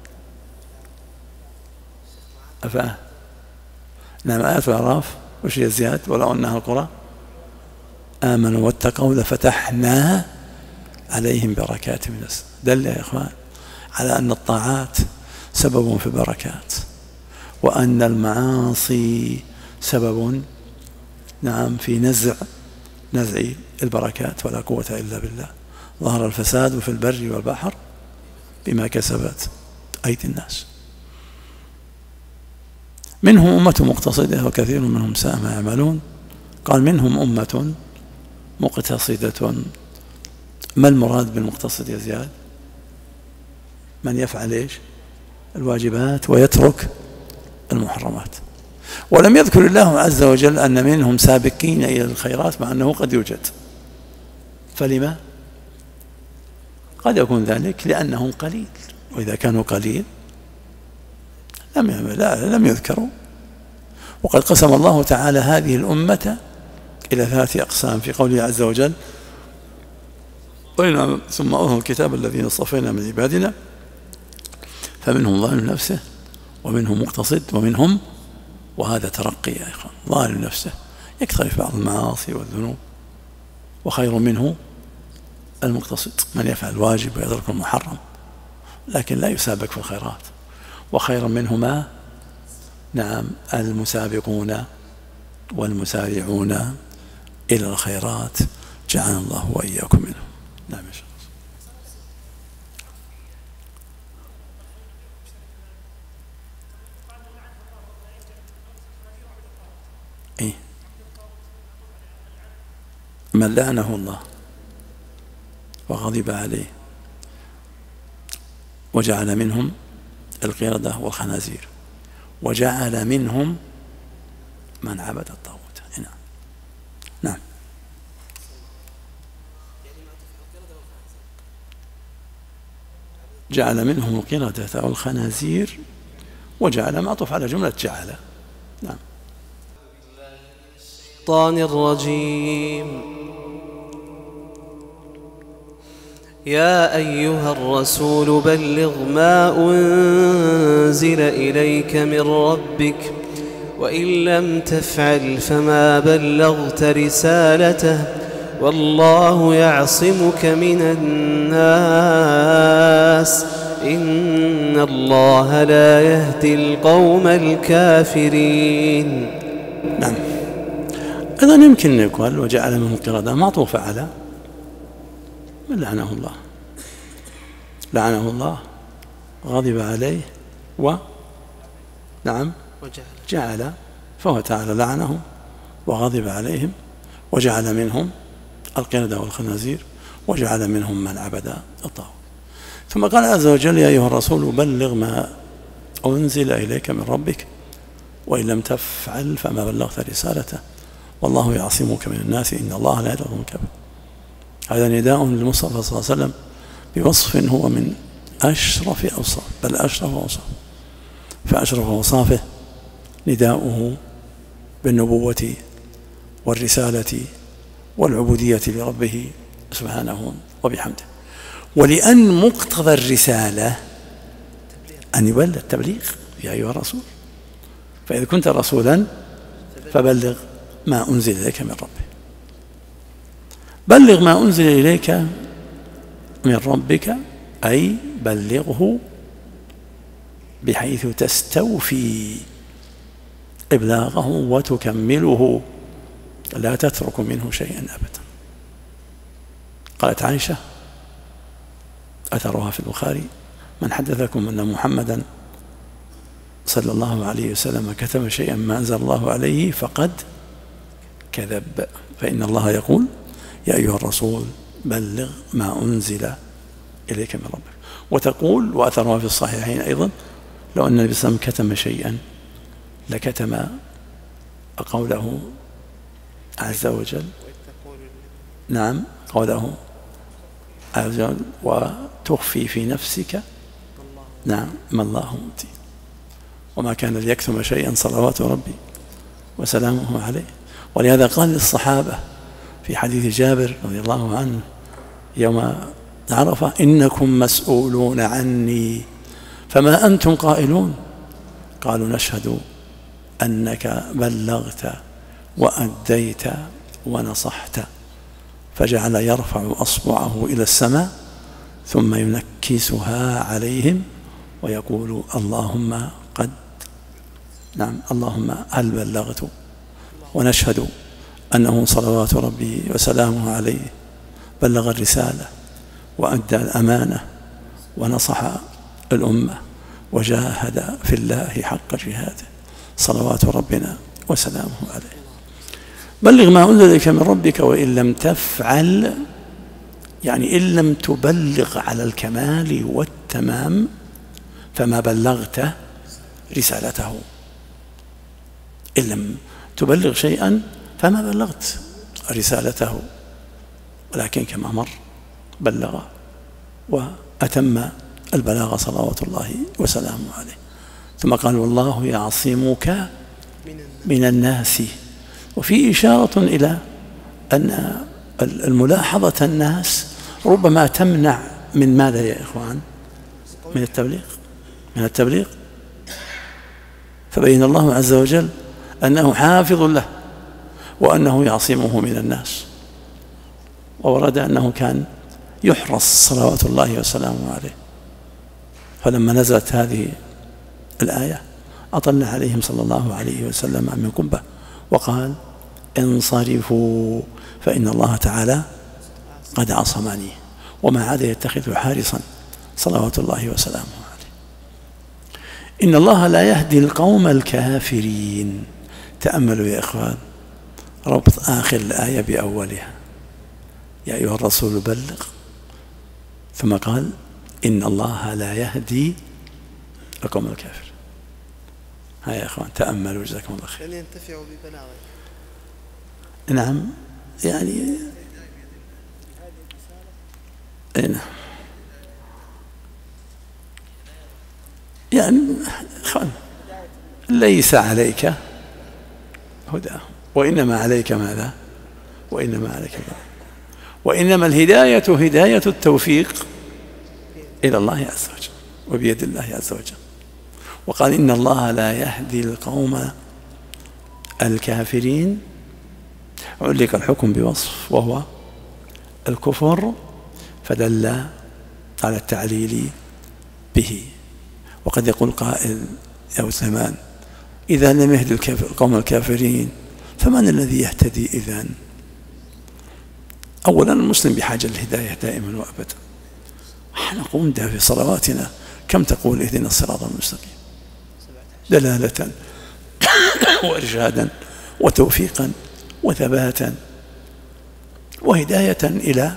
Speaker 2: نعم آيات الأعراف وش هي زياد ولو أنها القرى آمنوا واتقوا لفتحنا عليهم بركات من السماء. دل يا إخوان على أن الطاعات سبب في البركات، وأن المعاصي سبب نعم في نزع البركات، ولا قوة إلا بالله. ظهر الفساد في البر والبحر بما كسبت أيدي الناس. منهم أمة مقتصدة وكثير منهم ساء ما يعملون. قال منهم أمة مقتصدة. ما المراد بالمقتصد يا زياد؟ من يفعل إيش؟ الواجبات ويترك المحرمات. ولم يذكر الله عز وجل أن منهم سابقين إلى الخيرات، مع أنه قد يوجد. فلما؟ قد يكون ذلك لأنهم قليل، وإذا كانوا قليل لم يذكروا. وقد قسم الله تعالى هذه الأمة إلى 3 أقسام في قوله عز وجل ثم أوحى الكتاب الذين اصطفينا من عبادنا فمنهم ظالم نفسه ومنهم مقتصد ومنهم، وهذا ترقي يا إخوان، ظالم نفسه يقترف بعض المعاصي والذنوب، وخير منه المقتصد من يفعل الواجب ويترك المحرم لكن لا يسابق في الخيرات. وخير منهما نعم المسابقون والمسارعون إلى الخيرات، جعلنا الله وإياكم منهم. نعم. من لعنه الله وغضب عليه وجعل منهم القردة والخنازير وجعل منهم من عبد الطاغوت. نعم. جعل منهم القردة والخنازير وجعل معطوف على جملة جعل. نعم.
Speaker 1: الشيطان الرجيم. يا أيها الرسول بلغ ما أنزل إليك من ربك وإن لم تفعل فما بلغت رسالته والله يعصمك من الناس إن الله لا يهدي القوم الكافرين.
Speaker 2: نعم. أيضا يمكن أن يقال وجعل منهم القردة معطوفة على من لعنه الله. لعنه الله غضب عليه نعم جعل، فهو تعالى لعنهم وغضب عليهم وجعل منهم القردة والخنازير وجعل منهم من عبد الطاغوت. ثم قال عز وجل يا أيها الرسول بلغ ما أنزل إليك من ربك وإن لم تفعل فما بلغت رسالته والله يعصمك من الناس إن الله لا يهدي القوم الكافرين. هذا نداء للمصطفى صلى الله عليه وسلم بوصف هو من أشرف أوصاف، بل أشرف أوصاف، فأشرف أوصافه نداؤه بالنبوة والرسالة والعبودية لربه سبحانه وبحمده. ولأن مقتضى الرسالة أن يبلغ التبليغ يا أيها الرسول، فإذا كنت رسولا فبلغ ما أنزل إليك من ربك. بلغ ما أنزل إليك من ربك أي بلغه بحيث تستوفي إبلاغه وتكمله لا تترك منه شيئا أبدا. قالت عائشة أثرها في البخاري من حدثكم أن محمدا صلى الله عليه وسلم كتب شيئا ما أنزل الله عليه فقد كذب، فإن الله يقول يا أيها الرسول بلغ ما أنزل إليك من ربك. وتقول وأثرها في الصحيحين أيضا لو أن النبي صلى الله عليه وسلم كتم شيئا لكتم قوله عز وجل. نعم قوله عز وجل وتخفي في نفسك نعم ما الله مبدي وما كان ليكتم شيئا صلوات ربي وسلامه عليه. ولهذا قال للصحابة في حديث جابر رضي الله عنه يوم عرفة إنكم مسؤولون عني فما أنتم قائلون؟ قالوا نشهد أنك بلغت وأديت ونصحت. فجعل يرفع أصبعه إلى السماء ثم ينكسها عليهم ويقول اللهم قد نعم اللهم هل بلغت، ونشهد أنه صلوات ربي وسلامه عليه بلغ الرسالة وأدى الأمانة ونصح الأمة وجاهد في الله حق جهاده صلوات ربنا وسلامه عليه. بلغ ما أنزل إليك من ربك وإن لم تفعل، يعني إن لم تبلغ على الكمال والتمام فما بلغت رسالته. إن لم تبلغ شيئا فما بلغت رسالته، ولكن كما مر بلغ وأتم البلاغ صلوات الله وسلامه عليه. ثم قال والله يعصمك من الناس. وفي إشارة إلى أن الملاحظة الناس ربما تمنع من ماذا يا إخوان؟ من التبليغ. فبين الله عز وجل أنه حافظ له وأنه يعصمه من الناس. وورد أنه كان يحرص صلوات الله وسلامه عليه، فلما نزلت هذه الآية أطل عليهم صلى الله عليه وسلم من قبة وقال انصرفوا فإن الله تعالى قد عصمني، وما عاد يتخذ حارسا صلوات الله وسلامه عليه. إن الله لا يهدي القوم الكافرين. تأملوا يا إخوان ربط آخر الآية بأولها. يا أيها الرسول بلغ، ثم قال إن الله لا يهدي القوم الكافر. هيا يا أخوان تأملوا جزاكم الله خير.
Speaker 1: يعني ينتفعوا ببلاغه.
Speaker 2: نعم يعني نعم يعني أخوان ليس عليك هداهم وإنما عليك ماذا؟ وإنما عليك ماذا؟ وإنما الهداية هداية التوفيق إلى الله عز وجل وبيد الله عز وجل. وقال إن الله لا يهدي القوم الكافرين. علق الحكم بوصف وهو الكفر فدل على التعليل به. وقد يقول قائل يا سلمان إذا لم يهدي القوم الكافرين فمن الذي يهتدي إذن؟ أولا المسلم بحاجة للهداية دائما وأبدا. نقوم في صلواتنا كم تقول اهدنا الصراط المستقيم دلالة وإرشادا وتوفيقا وثباتا وهداية إلى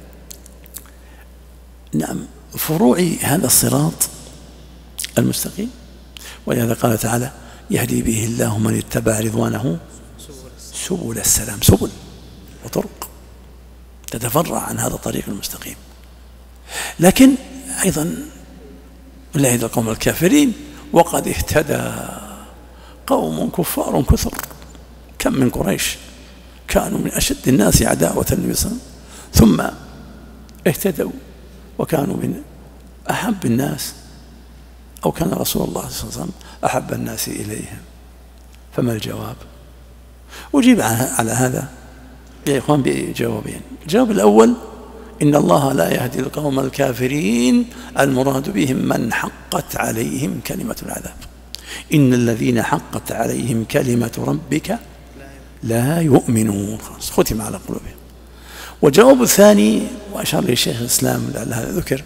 Speaker 2: نعم فروع هذا الصراط المستقيم. ولهذا قال تعالى يهدي به الله من اتبع رضوانه سبل السلام. سبل وطرق تتفرع عن هذا الطريق المستقيم. لكن أيضا لا يهدي القوم الكافرين وقد اهتدى قوم كفار كثر. كم من قريش كانوا من أشد الناس عداوة للنبي صلى الله عليه وسلم ثم اهتدوا وكانوا من أحب الناس أو كان رسول الله صلى الله عليه وسلم أحب الناس إليهم. فما الجواب؟ أجيب على هذا يا إخوان بجوابين. الجواب الأول إن الله لا يهدي القوم الكافرين المراد بهم من حقت عليهم كلمة العذاب. إن الذين حقت عليهم كلمة ربك لا يؤمنون. ختم على قلوبهم. والجواب الثاني وأشار إليه الشيخ الإسلام لعل هذا ذكر.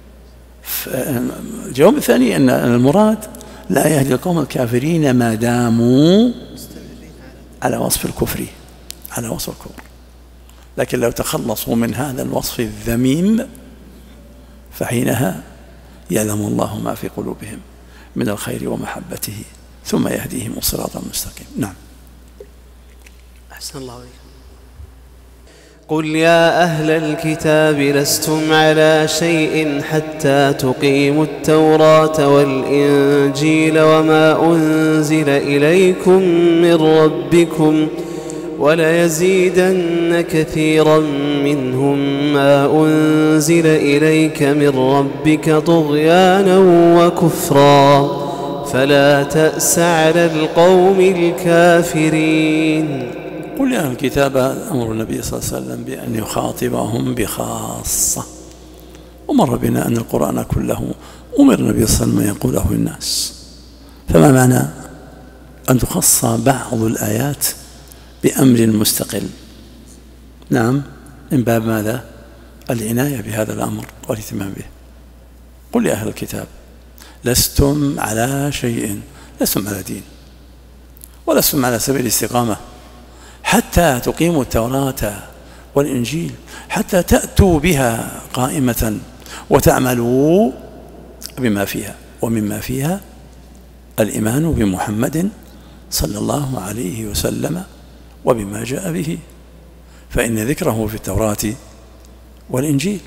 Speaker 2: الجواب الثاني أن المراد لا يهدي القوم الكافرين ما داموا على وصف الكفر على وصف الكفر. لكن لو تخلصوا من هذا الوصف الذميم فحينها يعلم الله ما في قلوبهم من الخير ومحبته ثم يهديهم الصراط المستقيم. نعم.
Speaker 1: أحسن الله عليكم. قل يا أهل الكتاب لستم على شيء حتى تقيموا التوراة والإنجيل وما أنزل إليكم من ربكم وليزيدن كثيرا منهم ما أنزل إليك من ربك طغيانا وكفرا فلا تأس على القوم الكافرين.
Speaker 2: قل يا أهل الكتاب أمر النبي صلى الله عليه وسلم بأن يخاطبهم بخاصة. ومر بنا أن القرآن كله أمر النبي صلى الله عليه وسلم أن يقوله للناس. فما معنى أن تخص بعض الآيات بأمر مستقل؟ نعم من باب ماذا؟ العناية بهذا الأمر والاهتمام به. قل يا أهل الكتاب لستم على شيء، لستم على دين ولستم على سبيل الاستقامة حتى تقيموا التوراة والإنجيل، حتى تأتوا بها قائمة وتعملوا بما فيها. ومما فيها الإيمان بمحمد صلى الله عليه وسلم وبما جاء به، فإن ذكره في التوراة والإنجيل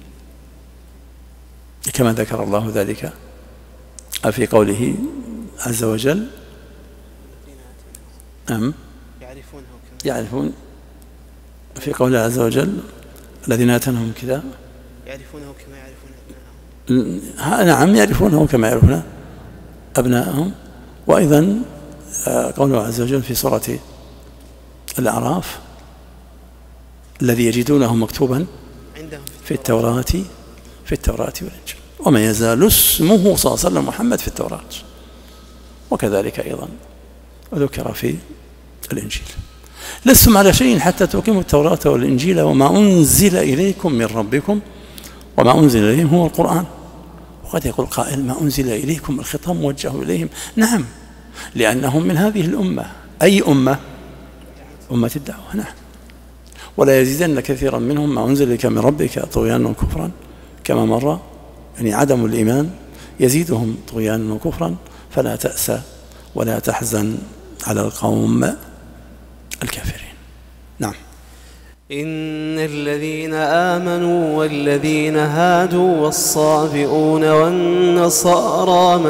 Speaker 2: كما ذكر الله ذلك في قوله عز وجل يعرفون في قوله عز وجل الذين آتيناهم الكتاب
Speaker 1: يعرفونه كما يعرفون أبناءهم.
Speaker 2: نعم يعرفونه كما يعرفون أبناءهم. وأيضا قوله عز وجل في سورة الأعراف الذي يجدونه مكتوبا في التوراة والإنجيل وما يزال اسمه صلى الله عليه وسلم محمد في التوراة. وكذلك أيضا ذكر في الإنجيل. لستم على شيء حتى تقيموا التوراة والإنجيل وما أنزل إليكم من ربكم. وما أنزل إليهم هو القرآن. وقد يقول قائل ما أنزل إليكم الخطاب موجه إليهم. نعم لأنهم من هذه الأمة. أي أمة؟ أمة الدعوة. نعم. ولا يزيدن كثيرا منهم ما أنزل إليك من ربك طغيانا وكفرا كما مر، يعني عدم الإيمان يزيدهم طغيانا وكفرا. فلا تأس ولا تحزن على القوم الكافرين. نعم.
Speaker 1: إن الذين آمنوا والذين هادوا والصابئون والنصارى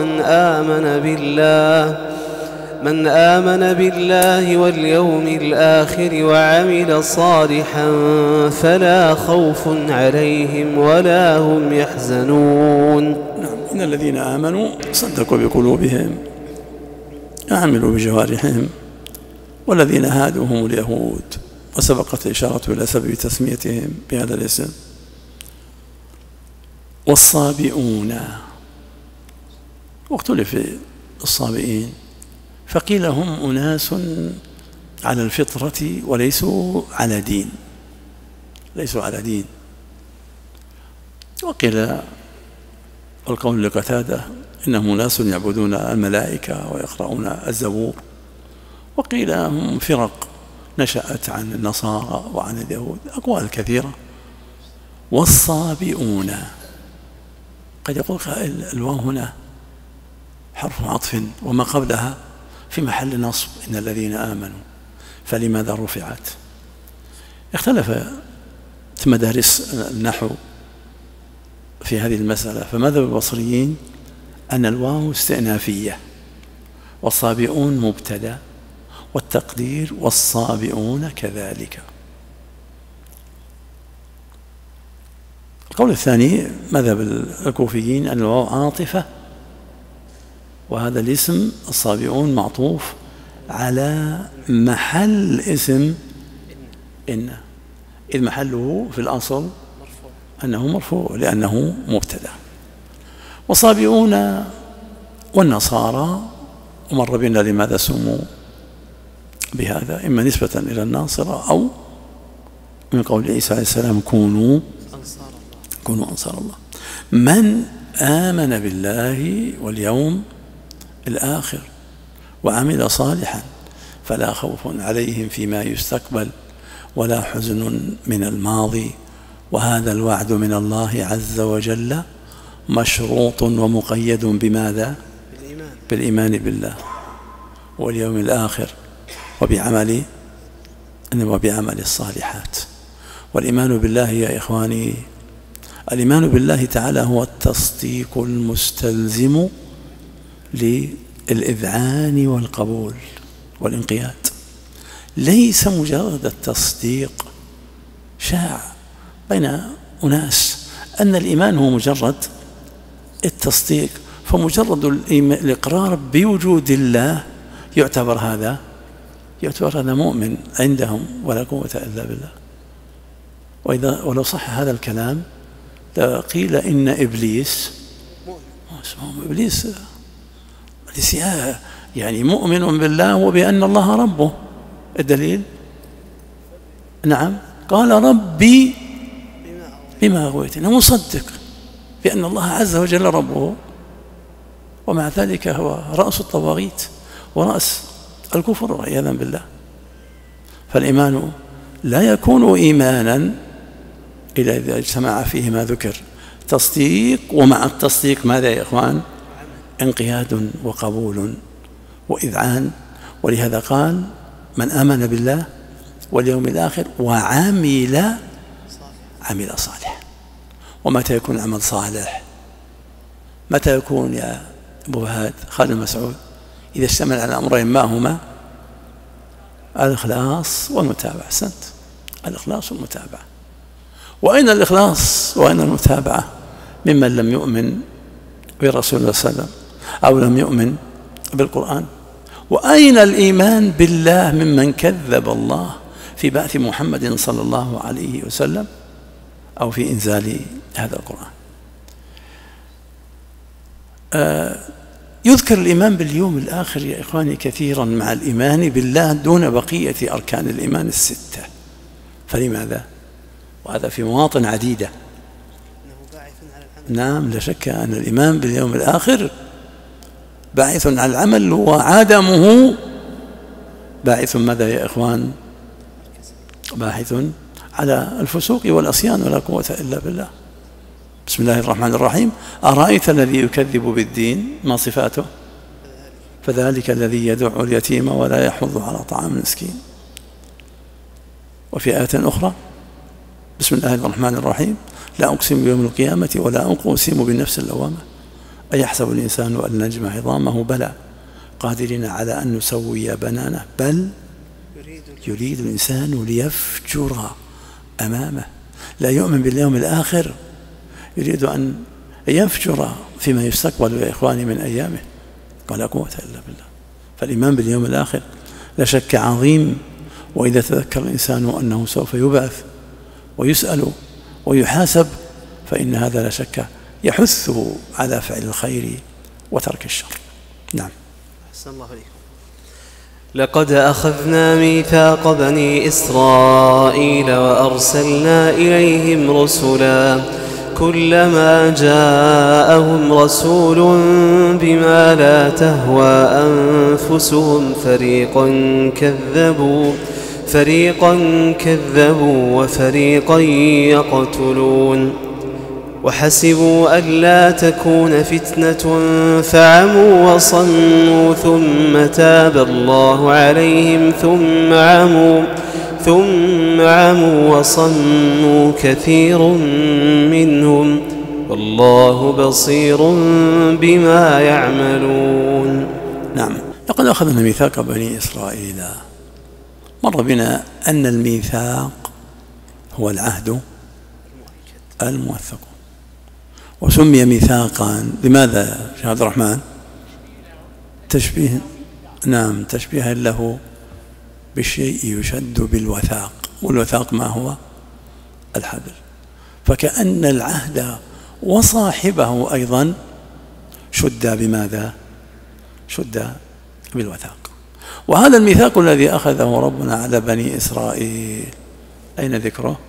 Speaker 1: من آمن بالله واليوم الآخر وعمل صالحا فلا خوف عليهم ولا هم يحزنون.
Speaker 2: نعم. إن الذين آمنوا صدقوا بقلوبهم عملوا بجوارحهم، والذين هادوا هم اليهود، وسبقت الإشارة إلى سبب تسميتهم بهذا الاسم. والصابئون، واختلف في الصابئين، فقيل هم أناس على الفطرة وليسوا على دين، وقيل القول لقتادة إنهم أناس يعبدون الملائكة ويقرؤون الزبور، وقيل هم فرق نشأت عن النصارى وعن اليهود، أقوال كثيرة. والصابئون، قد يقول قائل الواو هنا حرف عطف وما قبلها في محل نصب، إن الذين آمنوا، فلماذا رفعت؟ اختلف مدارس النحو في هذه المسألة، فمذهب البصريين أن الواو استئنافية، والصابئون مبتدأ، والتقدير والصابئون كذلك. القول الثاني مذهب الكوفيين أن الواو عاطفة، وهذا الاسم الصابئون معطوف على محل اسم إن، إذ محله في الأصل أنه مرفوع لأنه مبتدأ. والصابئون والنصارى ومر بنا لماذا سموا بهذا، إما نسبة إلى الناصرة أو من قول عيسى عليه السلام كونوا أنصار الله. من آمن بالله واليوم الآخر وعمل صالحا فلا خوف عليهم فيما يستقبل ولا حزن من الماضي، وهذا الوعد من الله عز وجل مشروط ومقيد بماذا؟ بالإيمان بالله واليوم الآخر وبعمل الصالحات. والإيمان بالله يا إخواني، الإيمان بالله تعالى هو التصديق المستلزم للإذعان والقبول والانقياد، ليس مجرد التصديق. شاع بين أناس أن الإيمان هو مجرد التصديق، فمجرد الإقرار بوجود الله يعتبر هذا مؤمن عندهم، ولا قوة إلا بالله. ولو صح هذا الكلام لقيل إن إبليس يعني مؤمن بالله وبأن الله ربه. الدليل نعم، قال ربي بما أغويتني، مصدق بأن الله عز وجل ربه، ومع ذلك هو رأس الطواغيت ورأس الكفر عياذا بالله. فالإيمان لا يكون إيمانا إلا إذا اجتمع فيه ما ذكر، تصديق، ومع التصديق ماذا يا إخوان؟ انقياد وقبول وإذعان. ولهذا قال من آمن بالله واليوم الآخر وعمل صالح. ومتى يكون العمل صالح؟ متى يكون يا أبو فهد خالد مسعود؟ إذا اشتمل على أمرين، ما هما؟ الإخلاص والمتابعة. أحسنت، الإخلاص والمتابعة. وأين الإخلاص وأين المتابعة ممن لم يؤمن برسول الله صلى الله عليه وسلم أو لم يؤمن بالقرآن؟ وأين الإيمان بالله ممن كذب الله في بعث محمد صلى الله عليه وسلم أو في إنزال هذا القرآن؟ يذكر الإيمان باليوم الآخر يا إخواني كثيرا مع الإيمان بالله دون بقية أركان الإيمان الستة. فلماذا؟ وهذا في مواطن عديدة. نعم، لا شك أن الإيمان باليوم الآخر باعث على العمل، وعدمه باعث ماذا يا إخوان؟ باعث على الفسوق والعصيان ولا قوة إلا بالله. بسم الله الرحمن الرحيم. أرأيت الذي يكذب بالدين، ما صفاته؟ فذلك الذي يدع اليتيم ولا يحض على طعام المسكين. وفي آية أخرى بسم الله الرحمن الرحيم: لا أقسم بيوم القيامة ولا أقسم بالنفس اللوامة أيحسب الإنسان أن نجمع عظامه بلى قادرين على أن نسوي بنانه بل يريد الإنسان ليفجر أمامه. لا يؤمن باليوم الآخر، يريد أن يفجر فيما يستقبل يا إخواني من أيامه، ولا قوة إلا بالله. فالإيمان باليوم الآخر لا شك عظيم، وإذا تذكر الإنسان أنه سوف يبعث ويسأل ويحاسب فإن هذا لا شك يحثه على فعل الخير وترك الشر. نعم.
Speaker 1: أحسن الله عليكم. لقد أخذنا ميثاق بني إسرائيل وأرسلنا إليهم رسلا كلما جاءهم رسول بما لا تهوى أنفسهم فريقا كذبوا وفريقا يقتلون وحسبوا ألا تكون فتنة فعموا وصموا ثم تاب الله عليهم ثم عموا وصموا كثير منهم والله بصير بما يعملون.
Speaker 2: نعم. لقد أخذنا ميثاق بني إسرائيل. مر بنا أن الميثاق هو العهد الموثق، وسمي ميثاقا لماذا شيخ عبد الرحمن؟ تشبيه. نعم، تشبيها له بالشيء يشد بالوثاق، والوثاق ما هو؟ الحبل. فكأن العهد وصاحبه أيضا شد بماذا؟ شد بالوثاق. وهذا الميثاق الذي أخذه ربنا على بني إسرائيل أين ذكره؟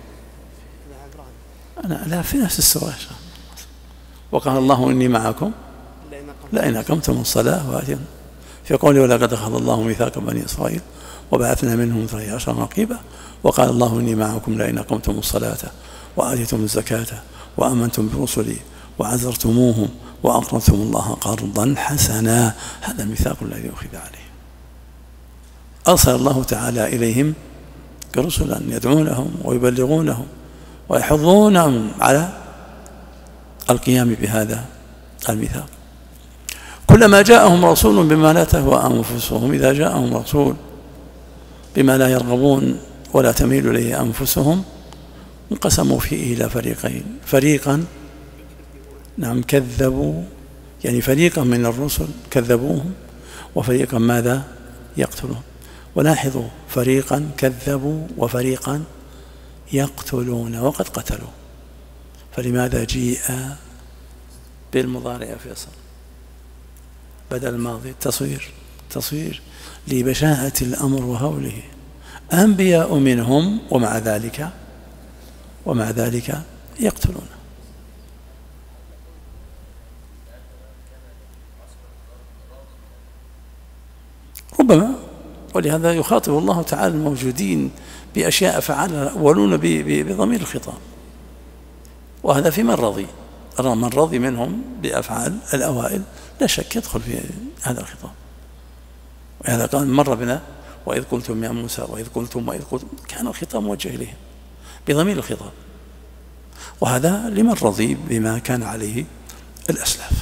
Speaker 2: لا، في نفس السورة. وقال الله إني معكم لئن أقمتم الصلاة وآتيتم، في قوله ولقد أخذ الله ميثاق بني إسرائيل وبعثنا منهم 12 نقيبا وقال الله إني معكم لئن أقمتم الصلاة وآتيتم الزكاة وآمنتم برسلي وعزرتموهم وأقرضتم الله قرضا حسنا. هذا الميثاق الذي أخذ عليه. أرسل الله تعالى إليهم رسلا يدعونهم ويبلغونهم ويحضونهم على القيام بهذا الميثاق. كلما جاءهم رسول بما لا تهوى أنفسهم، إذا جاءهم رسول بما لا يرغبون ولا تميل إليه أنفسهم انقسموا فيه إلى فريقين: فريقا نعم كذبوا، يعني فريقا من الرسل كذبوهم، وفريقا ماذا؟ يقتلون. ولاحظوا فريقا كذبوا وفريقا يقتلون وقد قتلوا. فلماذا جيء بالمضارع فيصل بدل الماضي؟ تصوير لبشاعة الأمر وهوله. أنبياء منهم ومع ذلك يقتلون. ربما، ولهذا يخاطب الله تعالى الموجودين بأشياء فعلها الأولون بضمير الخطاب، وهذا في من رضي منهم بأفعال الأوائل لا شك يدخل في هذا الخطاب. وهذا قال مر بنا وإذ قلتم يا موسى وإذ قلتم كان الخطاب موجه إليهم بضمير الخطاب، وهذا لمن رضي بما كان عليه الأسلاف.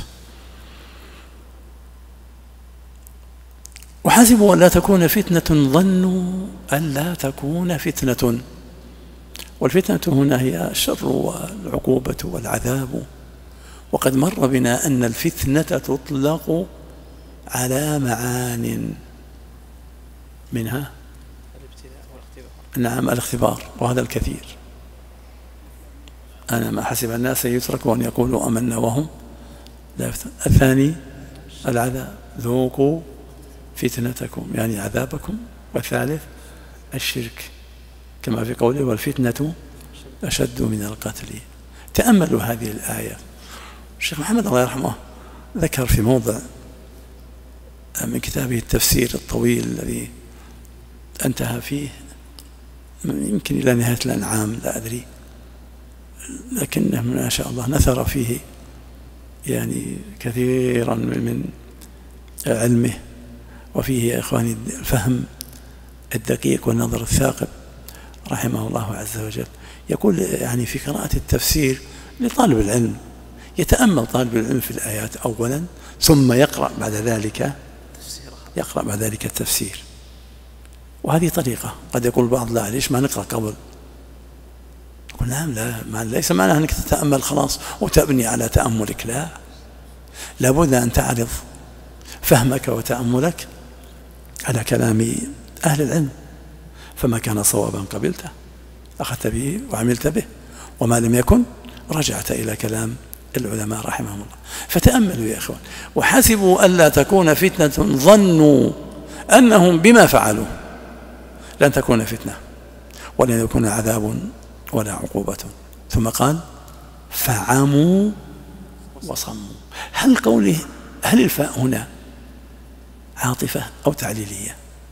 Speaker 2: وحسبوا أن لا تكون فتنة، ظنوا أن لا تكون فتنة. والفتنة هنا هي الشر والعقوبة والعذاب. وقد مر بنا أن الفتنة تطلق على معان، منها نعم الاختبار، وهذا الكثير. أنا ما حسب الناس يتركوا أن يقولوا أمنا وهم لا يفتنون. الثاني العذاب، ذوقوا فتنتكم يعني عذابكم. والثالث الشرك كما في قوله والفتنة أشد من القتل. تأملوا هذه الآية. الشيخ محمد الله يرحمه ذكر في موضع من كتابه التفسير الطويل الذي انتهى فيه يمكن إلى نهاية الأنعام، لا أدري، لكنه ما شاء الله نثر فيه يعني كثيرا من علمه، وفيه يا إخواني الفهم الدقيق والنظر الثاقب رحمه الله عز وجل. يقول يعني في قراءة التفسير لطالب العلم، يتأمل طالب العلم في الآيات أولا، ثم يقرأ بعد ذلك التفسير. وهذه طريقة. قد يقول البعض لا، ليش ما نقرأ قبل؟ يقول نعم، لا، ليس معناه أنك تتأمل خلاص وتبني على تأملك، لا، لابد أن تعرض فهمك وتأملك على كلام أهل العلم، فما كان صوابا قبلته أخذت به وعملت به، وما لم يكن رجعت إلى كلام العلماء رحمهم الله. فتأملوا يا إخوان. وحسبوا ألا تكون فتنة، ظنوا أنهم بما فعلوا لن تكون فتنة ولن يكون عذاب ولا عقوبة. ثم قال فعموا وصموا. هل الفاء هنا عاطفة أو تعليلية؟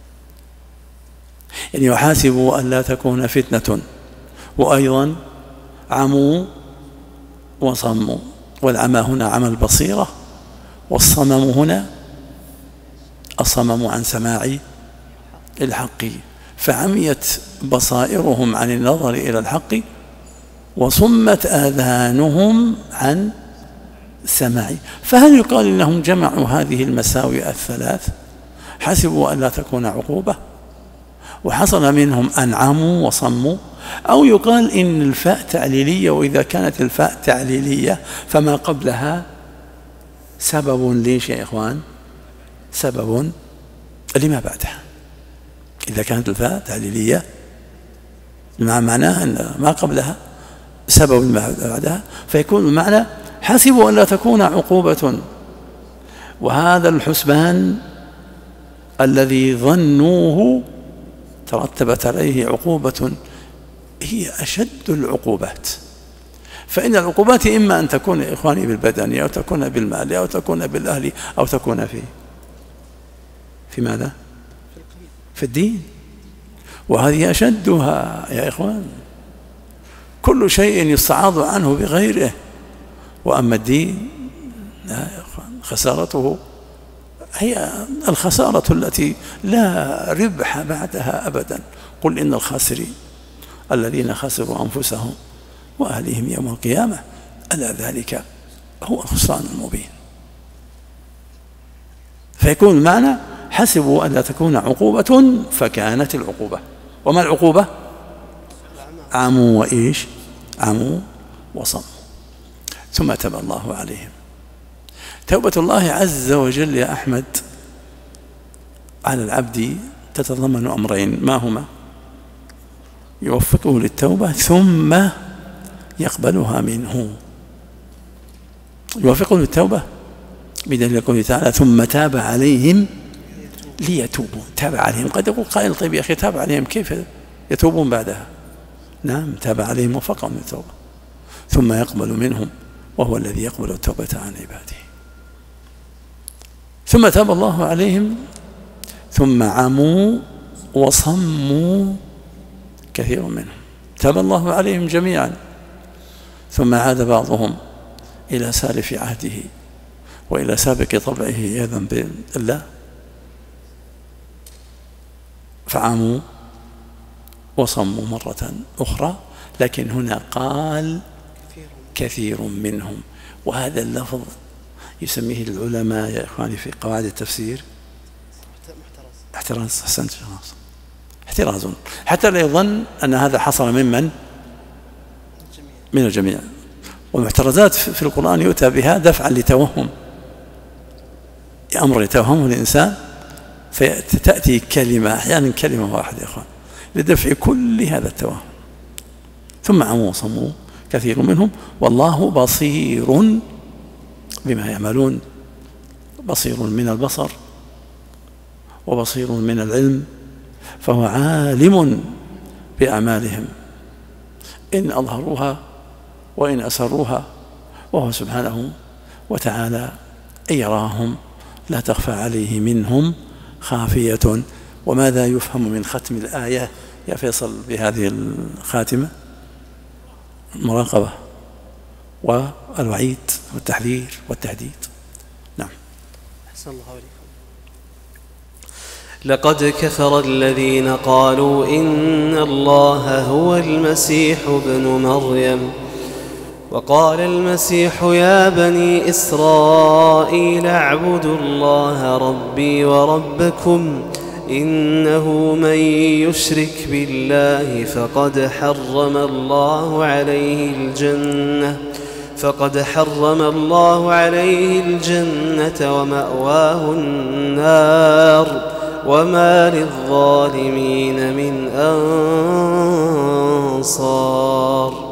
Speaker 2: يعني وحاسبوا ألا تكون فتنة، وأيضا عموا وصموا. والعمى هنا عمى البصيرة، والصمم هنا الصمم عن سماع الحق، فعميت بصائرهم عن النظر إلى الحق، وصمت آذانهم عن سماع. فهل يقال إنهم جمعوا هذه المساوئ الثلاث؟ حسبوا أن لا تكون عقوبة، وحصل منهم أن عموا وصموا، أو يقال إن الفاء تعليلية، وإذا كانت الفاء تعليلية فما قبلها سبب ليش يا إخوان؟ سبب لما بعدها. إذا كانت الفاء تعليلية معناها أن ما قبلها سبب لما بعدها، فيكون المعنى حسبوا أن لا تكون عقوبة. وهذا الحسبان الذي ظنوه ترتبت عليه عقوبة هي أشد العقوبات. فإن العقوبات إما أن تكون يا إخواني بالبدن، أو تكون بالمال، أو تكون بالأهل، أو تكون في ماذا؟ في الدين. وهذه أشدها يا إخوان. كل شيء يستعاض عنه بغيره، وأما الدين لا يا إخوان، خسارته هي الخسارة التي لا ربح بعدها أبدا. قل إن الخاسرين الذين خسروا أنفسهم وأهليهم يوم القيامة ألا ذلك هو الخسران المبين. فيكون المعنى حسبوا أن لا تكون عقوبة، فكانت العقوبة. وما العقوبة؟ عموا وإيش؟ عموا وصموا. ثم تاب الله عليهم. توبة الله عز وجل يا أحمد على العبد تتضمن أمرين، ما هما؟ يوفقه للتوبة ثم يقبلها منه. يوفقه للتوبة بدليل قوله تعالى ثم تاب عليهم ليتوبوا. تاب عليهم. قد يقول قائل طيب يا أخي تاب عليهم كيف يتوبون بعدها؟ نعم، تاب عليهم وفقهم للتوبة، ثم يقبل منهم، وهو الذي يقبل التوبة عن عباده. ثم تاب الله عليهم ثم عموا وصموا كثير منهم. تاب الله عليهم جميعا، ثم عاد بعضهم إلى سالف عهده وإلى سابق طبعه عياذا بالله، فعموا وصموا مرة أخرى. لكن هنا قال كثير منهم، وهذا اللفظ يسميه العلماء يا إخواني في قواعد التفسير احتراز. أحسنت، احتراز، حتى لا يظن أن هذا حصل ممن؟ من الجميع. والمحترزات في القرآن يؤتى بها دفعا لتوهم، أمر يتوهمه الإنسان، فتأتي كلمة، أحيانا كلمة واحدة يا إخوان لدفع كل هذا التوهم. ثم عموا وصموا كثير منهم، والله بصير بما يعملون. بصير من البصر وبصير من العلم، فهو عالم بأعمالهم إن أظهروها وإن أسروها، وهو سبحانه وتعالى يراهم لا تخفى عليه منهم خافية. وماذا يفهم من ختم الآية يا فيصل بهذه الخاتمة المراقبة والوعيد والتحذير والتهديد. نعم.
Speaker 1: أحسن الله عليكم. لقد كفر الذين قالوا إن الله هو المسيح ابن مريم وقال المسيح يا بني إسرائيل اعبدوا الله ربي وربكم إنه من يشرك بالله فقد حرم الله عليه الجنة ومأواه النار وما للظالمين من أنصار.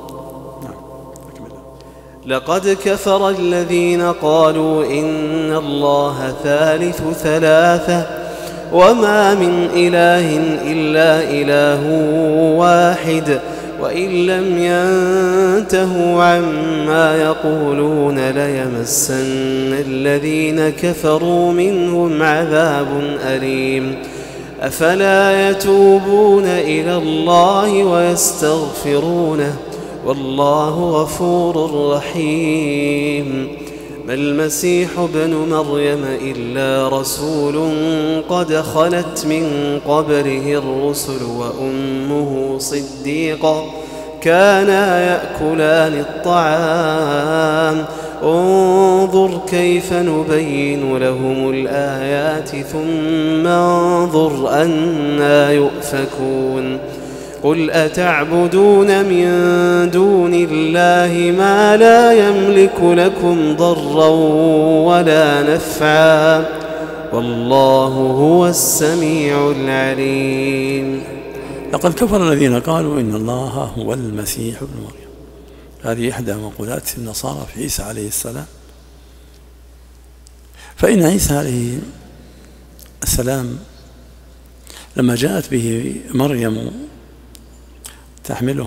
Speaker 1: لقد كفر الذين قالوا إن الله ثالث ثلاثة وما من إله إلا إله واحد وإن لم ينتهوا عما يقولون ليمسن الذين كفروا منهم عذاب أليم. أفلا يتوبون إلى الله ويستغفرونه والله غفور رحيم. ما المسيح ابن مريم إلا رسول قد خلت من قبله الرسل وأمه صديقة كانا يأكلان الطعام انظر كيف نبين لهم الآيات ثم انظر أنى يؤفكون. قل أتعبدون من دون الله ما لا يملك لكم ضرا ولا نفعا والله هو السميع العليم.
Speaker 2: لقد كفر الذين قالوا إن الله هو المسيح ابن مريم. هذه إحدى مقولات النصارى في عيسى عليه السلام. فإن عيسى عليه السلام لما جاءت به مريم تحمله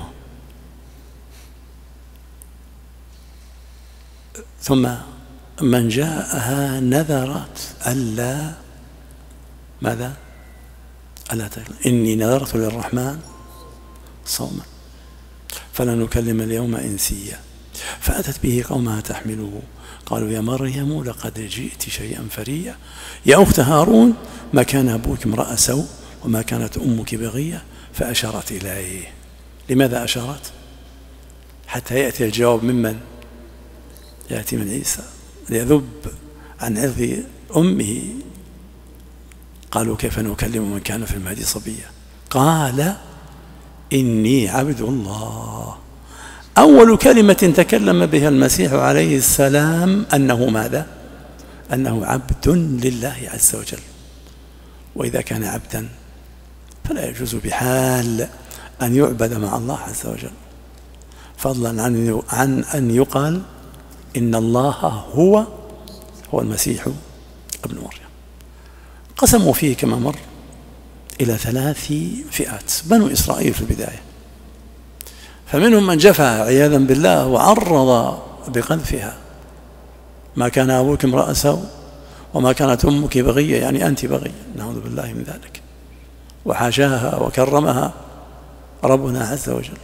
Speaker 2: ثم من جاءها نذرت ألا ماذا؟ ألا تكلم إني نذرت للرحمن صوما فلن نكلم اليوم إنسيا. فأتت به قومها تحمله قالوا يا مريم لقد جئت شيئا فريا يا أخت هارون ما كان أبوك امرأ سوء وما كانت أمك بغية. فأشارت إليه. لماذا أشارت؟ حتى يأتي الجواب ممن؟ يأتي من عيسى ليذب عن عرض أمه. قالوا كيف نكلم من كان في المهد صبيا قال إني عبد الله. أول كلمة تكلم بها المسيح عليه السلام أنه ماذا؟ أنه عبد لله عز وجل. وإذا كان عبدا فلا يجوز بحال أن يعبد مع الله عز وجل، فضلا عن أن يقال إن الله هو المسيح ابن مريم. قسموا فيه كما مر إلى 3 فئات. بنو إسرائيل في البداية، فمنهم من جفى عياذا بالله وعرض بقذفها ما كان أبوك امرأ سوء وما كانت أمك بغية، يعني أنت بغية، نعوذ بالله من ذلك، وحاشاها وكرمها ربنا عز وجل.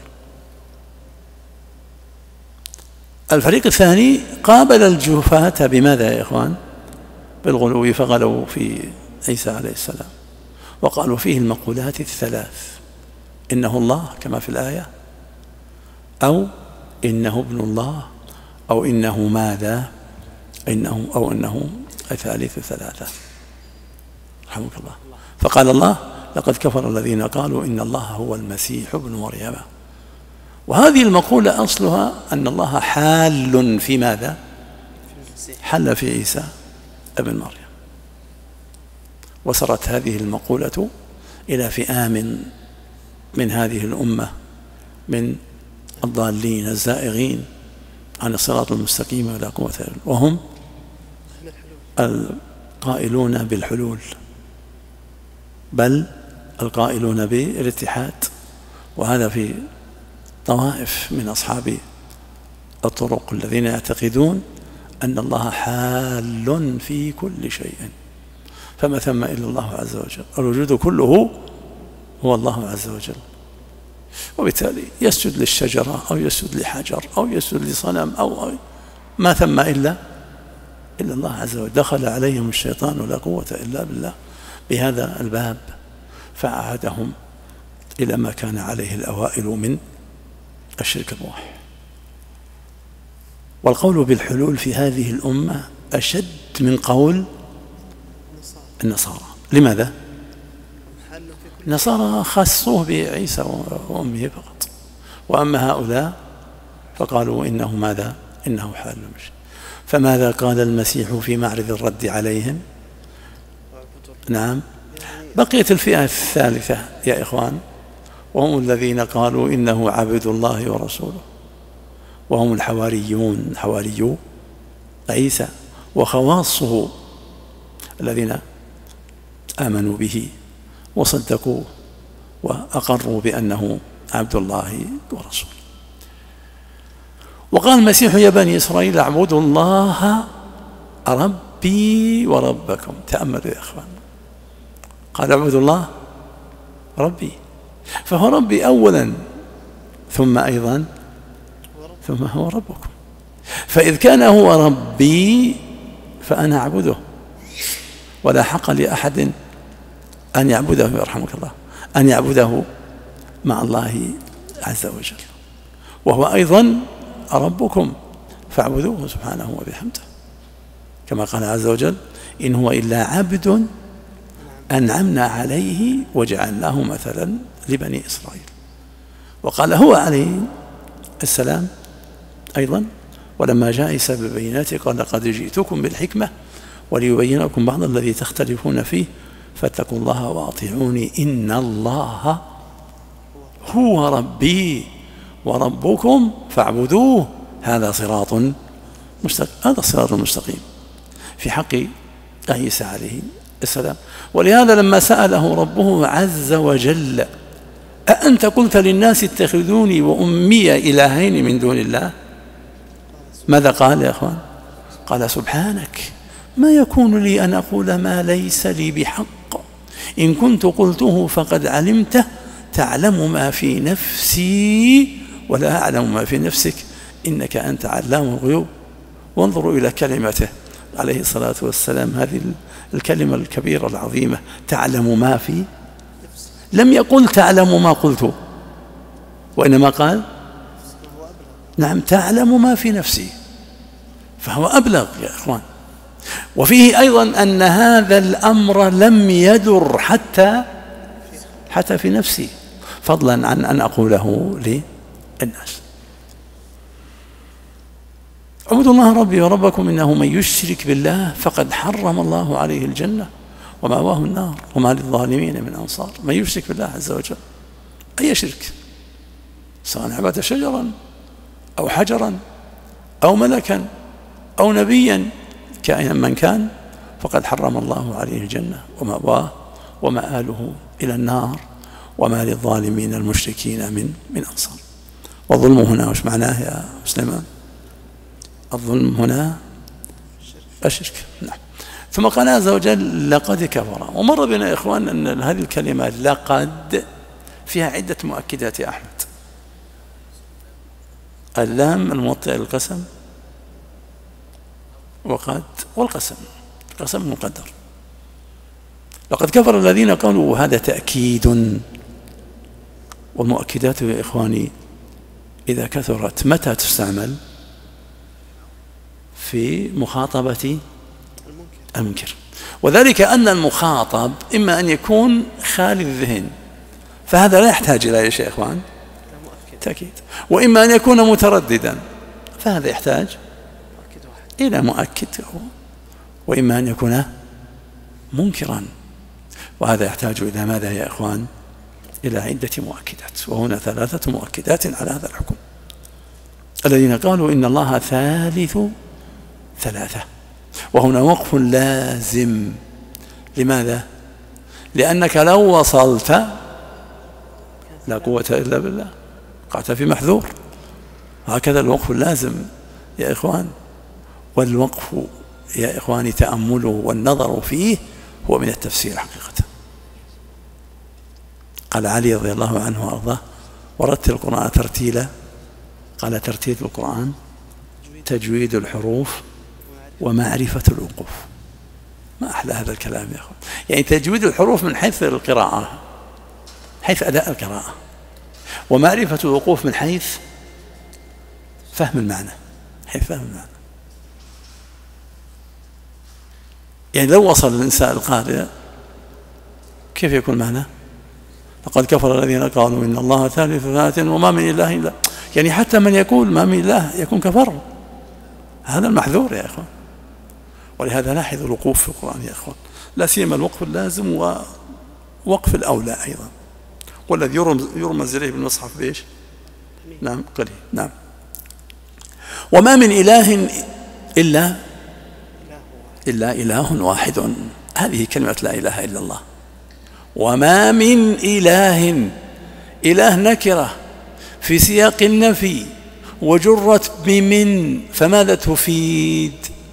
Speaker 2: الفريق الثاني قابل الجفاة بماذا يا إخوان؟ بالغلو، فغلوا في عيسى عليه السلام وقالوا فيه المقولات 3: إنه الله كما في الآية، أو إنه ابن الله، أو إنه ماذا؟ إنه ثالث 3. رحمك الله. فقال الله: لقد كفر الذين قالوا إن الله هو المسيح ابن مريم. وهذه المقولة أصلها أن الله حال في ماذا؟ حل في عيسى ابن مريم. وصلت هذه المقولة إلى فئام من هذه الأمة من الضالين الزائغين عن الصراط المستقيم ولا قوة إلا بالله، وهم القائلون بالحلول، بل القائلون بالاتحاد. وهذا في طوائف من أصحاب الطرق الذين يعتقدون أن الله حال في كل شيء، فما ثم إلا الله عز وجل، الوجود كله هو الله عز وجل، وبالتالي يسجد للشجرة أو يسجد لحجر أو يسجد لصنم أو ما ثم إلا الله عز وجل. دخل عليهم الشيطان ولا قوة إلا بالله بهذا الباب فأعادهم إلى ما كان عليه الأوائل من الشرك الموحد. والقول بالحلول في هذه الأمة أشد من قول النصارى. لماذا؟ النصارى خصوه بعيسى وأمه فقط، وأما هؤلاء فقالوا إنه ماذا؟ إنه حال المشرك. فماذا قال المسيح في معرض الرد عليهم؟ نعم، بقيت الفئة الثالثة يا إخوان، وهم الذين قالوا إنه عبد الله ورسوله، وهم الحواريون، حواريو عيسى وخواصه الذين آمنوا به وصدقوه وأقروا بأنه عبد الله ورسوله. وقال المسيح يا بني إسرائيل اعبدوا الله ربي وربكم. تأملوا يا إخوان، قال اعبدوا الله ربي، فهو ربي أولا ثم أيضا ثم هو ربكم. فإذ كان هو ربي فأنا أعبده، ولا حق لأحد أن يعبده يرحمك الله أن يعبده مع الله عز وجل، وهو أيضا ربكم فاعبدوه سبحانه وبحمده، كما قال عز وجل إن هو إلا عبد أنعمنا عليه وجعلناه مثلا لبني إسرائيل. وقال هو عليه السلام أيضا ولما جاء عيسى بالبينات قال لقد جئتكم بالحكمة وليبين لكم بعض الذي تختلفون فيه فاتقوا الله وأطيعوني إن الله هو ربي وربكم فاعبدوه هذا صراط مستقيم. هذا الصراط المستقيم في حق عيسى عليه السلام. ولهذا لما سأله ربه عز وجل أأنت قلت للناس اتخذوني وأمي إلهين من دون الله، ماذا قال يا أخوان؟ قال سبحانك ما يكون لي أن أقول ما ليس لي بحق إن كنت قلته فقد علمته تعلم ما في نفسي ولا أعلم ما في نفسك إنك أنت علام الغيوب. وانظروا إلى كلمته عليه الصلاة والسلام، هذه الكلمة الكبيرة العظيمة تعلم ما في، لم يقل تعلم ما قلت، وإنما قال نعم تعلم ما في نفسي، فهو أبلغ يا إخوان. وفيه أيضا أن هذا الأمر لم يدر حتى في نفسي، فضلا عن أن أقوله للناس. اعبدوا الله ربي وربكم إنه من يشرك بالله فقد حرم الله عليه الجنة ومأواه النار وما للظالمين من أنصار. من يشرك بالله عز وجل أي شرك، سواء عبد شجرا أو حجرا أو ملكا أو نبيا كائنا من كان فقد حرم الله عليه الجنة ومأواه ومآله إلى النار وما للظالمين المشركين من أنصار. والظلم هنا وش معناه يا مسلمان؟ الظلم هنا الشرك. نعم. ثم قال عز وجل لقد كفر. ومر بنا يا إخوان أن هذه الكلمة لقد فيها عدة مؤكدات يا أحمد. اللام الموطئ القسم، وقد والقسم، القسم مقدر. لقد كفر الذين قالوا، هذا تأكيد. والمؤكدات يا إخواني إذا كثرت متى تستعمل؟ في مخاطبة المنكر. وذلك أن المخاطب إما أن يكون خالي الذهن، فهذا لا يحتاج إلى يا إخوان تأكيد، وإما أن يكون مترددا، فهذا يحتاج إلى مؤكد، وإما أن يكون منكرا، وهذا يحتاج إلى ماذا يا إخوان؟ إلى عدة مؤكدات. وهنا 3 مؤكدات على هذا الحكم. الذين قالوا إن الله ثالث 3، وهنا وقف لازم. لماذا؟ لأنك لو وصلت لا قوة إلا بالله قعت في محذور. هكذا الوقف اللازم يا إخوان. والوقف يا إخواني تأمله والنظر فيه هو من التفسير حقيقة. قال علي رضي الله عنه وأرضاه: ورتل القرآن ترتيلا. قال: ترتيل القرآن تجويد الحروف ومعرفة الوقوف. ما أحلى هذا الكلام يا أخوان. يعني تجويد الحروف من حيث القراءة، حيث أداء القراءة، ومعرفة الوقوف من حيث فهم المعنى، حيث فهم المعنى. يعني لو وصل الإنسان القارئ كيف يكون معنى؟ لقد كفر الذين قالوا إن الله ثالث ثلاثة وما من إله إلا، يعني حتى من يقول ما من إله يكون كفر. هذا المحذور يا أخوان. ولهذا لاحظوا الوقوف في القرآن يا أخوان، لا سيما الوقف اللازم ووقف الأولى أيضا، والذي يرمز إليه بالمصحف بإيش؟ نعم قليل. نعم. وما من إله إلا إله واحد. هذه كلمة لا إله إلا الله. وما من إله، إله نكرة في سياق النفي وجرت بمن، فماذا تفيد؟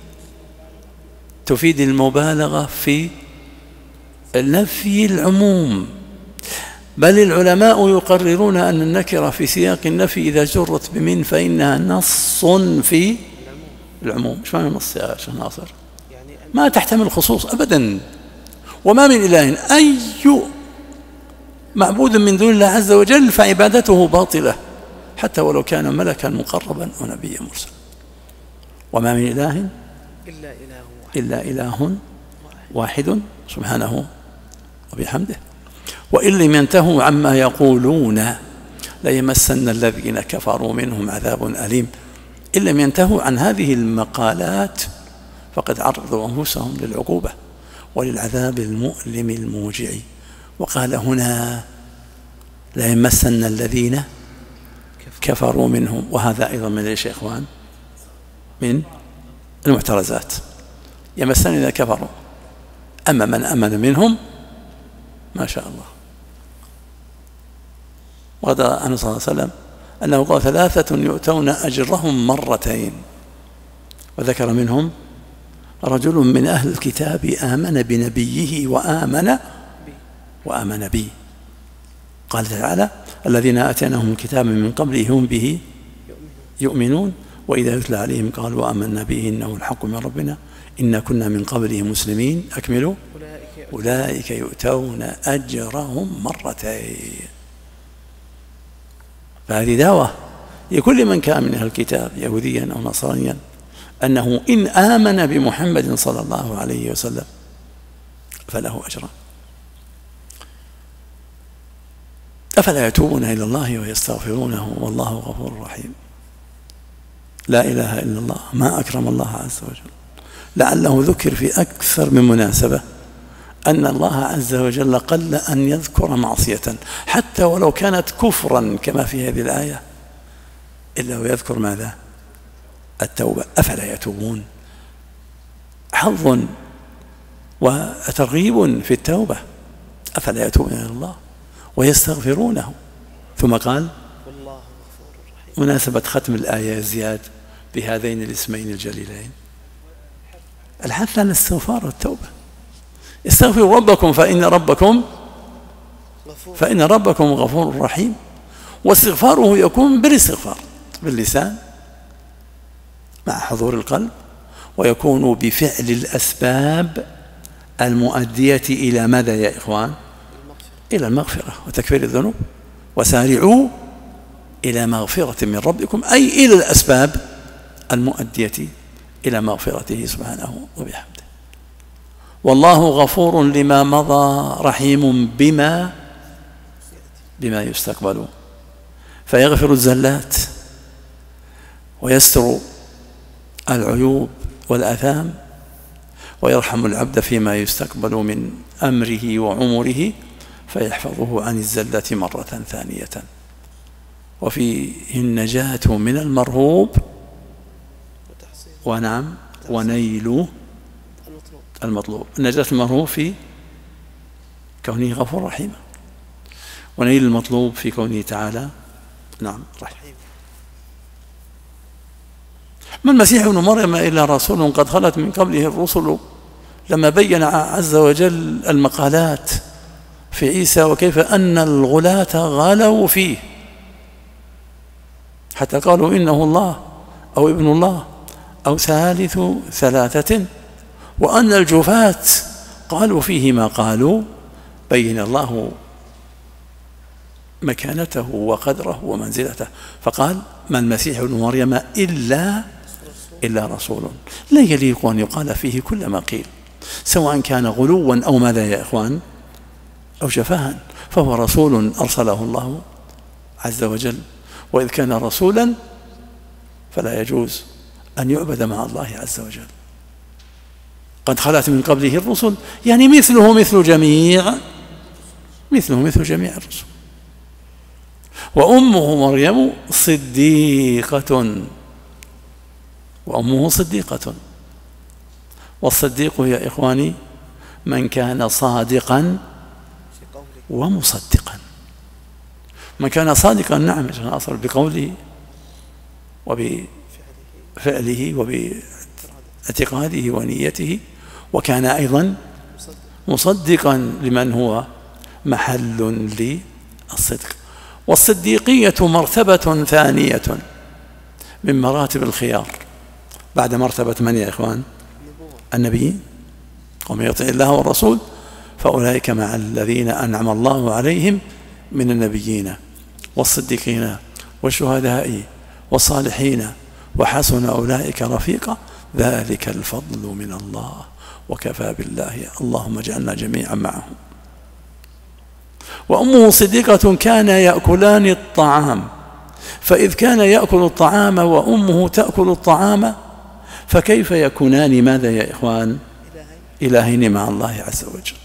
Speaker 2: تفيد المبالغة في النفي العموم. بل العلماء يقررون أن النكرة في سياق النفي إذا جرت بمن فإنها نص في العموم. ايش معنى نص يا شيخ ناصر؟ ما تحتمل الخصوص أبدا. وما من إله، أي معبود من دون الله عز وجل فعبادته باطلة حتى ولو كان ملكا مقربا ونبيا مرسلا. وما من إله إلا إله واحد سبحانه وبحمده. وإن لم ينتهوا عما يقولون ليمسن الذين كفروا منهم عذاب أليم. إن لم ينتهوا عن هذه المقالات فقد عرضوا أنفسهم للعقوبة وللعذاب المؤلم الموجع. وقال هنا ليمسن الذين كفروا منهم، وهذا أيضا من ايش يا إخوان؟ من المعترزات. يمسن إذا كفروا، أما من أمن منهم ما شاء الله. ورد عنه صلى الله عليه وسلم أنه قال 3 يؤتون أجرهم مرتين، وذكر منهم رجل من أهل الكتاب آمن بنبيه وآمن بي. قال تعالى الذين آتيناهم الكتاب من قبله هم به يؤمنون وإذا يتلى عليهم قالوا آمنا به إنه الحق من ربنا إنا كنا من قبله مسلمين. أكملوا أولئك يؤتون أجرهم مرتين. فهذه دعوة لكل من كان من أهل الكتاب يهوديا أو نصرانيا أنه إن آمن بمحمد صلى الله عليه وسلم فله أجرا. أفلا يتوبون إلى الله ويستغفرونه والله غفور رحيم. لا إله إلا الله، ما أكرم الله عز وجل. لعله ذكر في أكثر من مناسبة أن الله عز وجل قل أن يذكر معصية حتى ولو كانت كفرا كما في هذه الآية إلا ويذكر ماذا؟ التوبة. أفلا يتوبون، حظ وترغيب في التوبة. أفلا يتوبون إلى الله ويستغفرونه. ثم قال مناسبة ختم الآية زياد بهذين الاسمين الجليلين الحث على الاستغفار والتوبة. استغفروا ربكم فإن ربكم غفور رحيم. واستغفاره يكون بالاستغفار باللسان مع حضور القلب، ويكون بفعل الأسباب المؤدية إلى ماذا يا إخوان؟ إلى المغفرة وتكفير الذنوب. وسارعوا إلى مغفرة من ربكم، أي إلى الأسباب المؤدية إلى مغفرته سبحانه وبحمده. والله غفور لما مضى رحيم بما يستقبل، فيغفر الزلات ويستر العيوب والآثام ويرحم العبد فيما يستقبل من أمره وعمره فيحفظه عن الزلة مرة ثانية. وفيه النجاة من المرهوب ونعم ونيل المطلوب. النجاة المرهوب في كونه غفور رحيم، ونيل المطلوب في كونه تعالى نعم رحيم. ما المسيح ابن مريم إلا رسول قد خلت من قبله الرسل، لما بين عز وجل المقالات في عيسى وكيف أن الغلاة غالوا فيه حتى قالوا إنه الله أو ابن الله أو ثالث ثلاثة، وأن الجفاة قالوا فيه ما قالوا، بين الله مكانته وقدره ومنزلته، فقال ما المسيح ابن مريم إلا رسول. لا يليق أن يقال فيه كل ما قيل، سواء كان غلوا أو ماذا يا إخوان أو شفاها، فهو رسول أرسله الله عز وجل، وإذ كان رسولا فلا يجوز أن يعبد مع الله عز وجل. قد خلت من قبله الرسل، يعني مثله مثل جميع الرسل. وأمه مريم صديقة، والصديق يا إخواني من كان صادقا ومصدقا. من كان صادقا نعم أصل بقوله وبفعله وباعتقاده ونيته، وكان أيضا مصدقا لمن هو محل للصدق. والصديقية مرتبة ثانية من مراتب الخيار بعد مرتبة من يا إخوان؟ النبيين. ومن يطع الله والرسول فأولئك مع الذين أنعم الله عليهم من النبيين والصديقين والشهداء والصالحين وحسن أولئك رفيقا، ذلك الفضل من الله وكفى بالله. اللهم اجعلنا جميعا معهم. وأمه صديقة كان يأكلان الطعام، فإذ كان يأكل الطعام وأمه تأكل الطعام فكيف يكونان ماذا يا إخوان؟ إلهين مع الله عز وجل.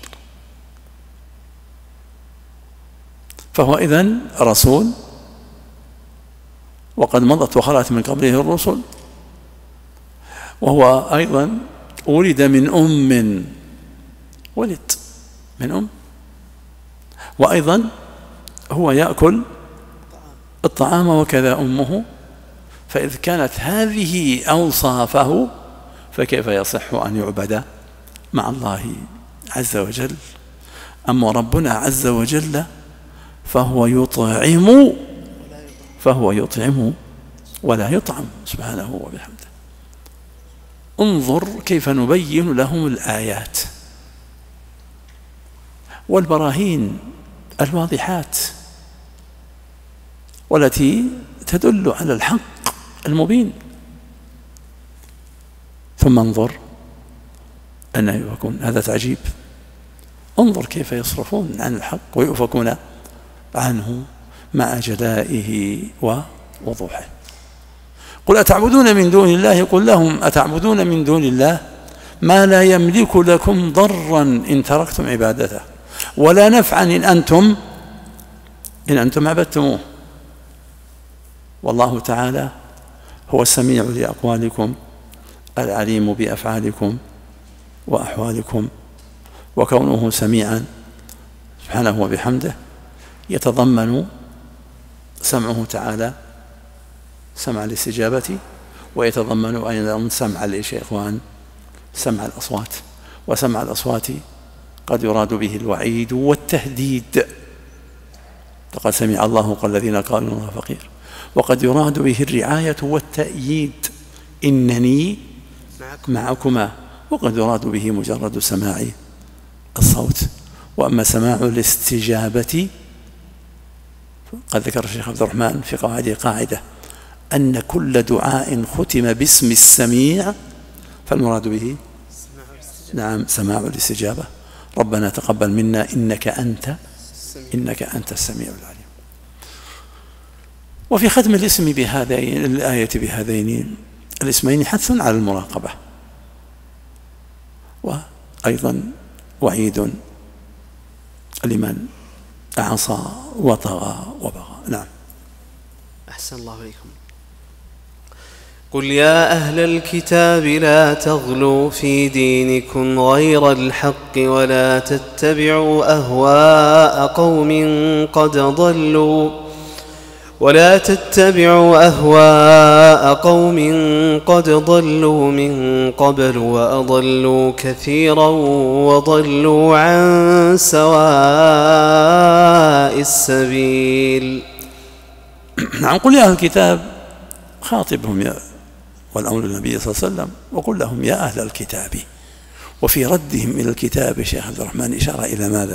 Speaker 2: فهو إذن رسول، وقد مضت وخلت من قبله الرسل، وهو أيضا ولد من أم، وأيضا هو يأكل الطعام وكذا أمه، فإذ كانت هذه أوصافه فكيف يصح أن يعبد مع الله عز وجل؟ أما ربنا عز وجل فهو يطعم ولا يطعم سبحانه وبحمده. انظر كيف نبين لهم الآيات والبراهين الواضحات والتي تدل على الحق المبين، ثم انظر أن يكون هذا تعجيب. انظر كيف يصرفون عن الحق ويؤفكون عنه مع جلائه ووضوحه. قل أتعبدون من دون الله، قل لهم أتعبدون من دون الله ما لا يملك لكم ضرا إن تركتم عبادته ولا نفعا إن أنتم عبدتموه، والله تعالى هو السميع لأقوالكم العليم بأفعالكم وأحوالكم. وكونه سميعا سبحانه وبحمده يتضمن سمعه تعالى سمع الاستجابة، ويتضمن أيضا سمع الإيش يا إخوان؟ سمع الأصوات. وسمع الأصوات قد يراد به الوعيد والتهديد، لقد سمع الله قول الذين قالوا إن الله فقير، وقد يراد به الرعاية والتأييد إنني معكما، وقد يراد به مجرد سماع الصوت. وأما سماع الاستجابة قد ذكر الشيخ عبد الرحمن في قواعده قاعدة أن كل دعاء ختم باسم السميع فالمراد به نعم سماع الاستجابة. ربنا تقبل منا إنك أنت السميع العليم. وفي ختم الاسم بهذين الآية بهذين الاسمين حث على المراقبة، وأيضا وعيد لمن عصى وطغى وبغى. نعم.
Speaker 1: أحسن الله إليكم. قل يا أهل الكتاب لا تغلوا في دينكم غير الحق ولا تتبعوا أهواء قوم قد ضلوا ولا تتبعوا أهواء قوم قد ضلوا من قبل وأضلوا كثيرا وضلوا عن سواء السبيل.
Speaker 2: نعم. قل يا أهل الكتاب، خاطبهم والأمر النبي صلى الله عليه وسلم، وقل لهم يا أهل الكتاب. وفي ردهم إلى الكتاب شيخ عبد الرحمن إشارة إلى ماذا؟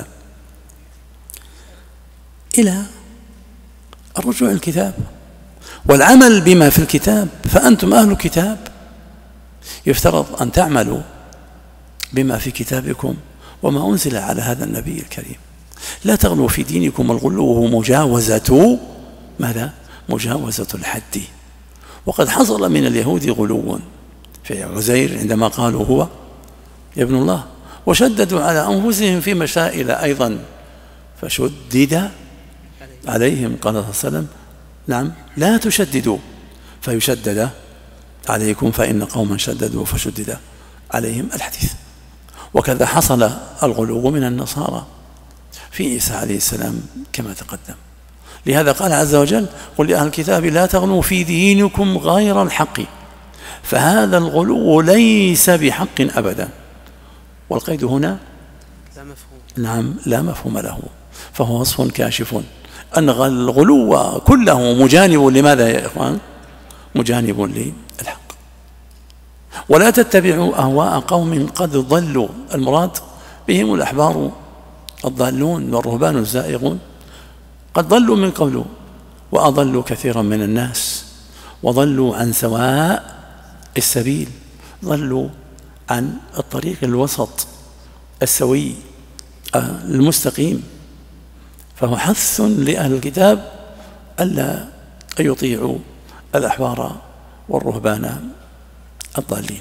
Speaker 2: إلى الرجوع الكتاب والعمل بما في الكتاب. فأنتم أهل الكتاب يفترض أن تعملوا بما في كتابكم وما أنزل على هذا النبي الكريم. لا تغلوا في دينكم. الغلو وهو مجاوزة ماذا؟ مجاوزة الحد. وقد حصل من اليهود غلو في عزير عندما قالوا هو ابن الله، وشددوا على أنفسهم في مسائل أيضا فشدد عليهم. قال صلى الله عليه وسلم نعم لا تشددوا فيشدد عليكم فإن قوما شددوا فشدد عليهم الحديث. وكذا حصل الغلو من النصارى في عيسى عليه السلام كما تقدم. لهذا قال عز وجل قل يا أهل الكتاب لا تغلوا في دينكم غير الحق. فهذا الغلو ليس بحق أبدا. والقيد هنا
Speaker 1: لا مفهوم.
Speaker 2: نعم لا مفهوم له، فهو وصف كاشف أن الغلو كله مجانب لماذا يا إخوان؟ مجانب للحق. ولا تتبعوا أهواء قوم قد ضلوا. المراد بهم الأحبار الضالون والرهبان الزائغون، قد ضلوا من قبل وأضلوا كثيرا من الناس وضلوا عن سواء السبيل، ضلوا عن الطريق الوسط السوي المستقيم. فهو حث لأهل الكتاب ألا يطيعوا الأحبار والرهبان الضالين.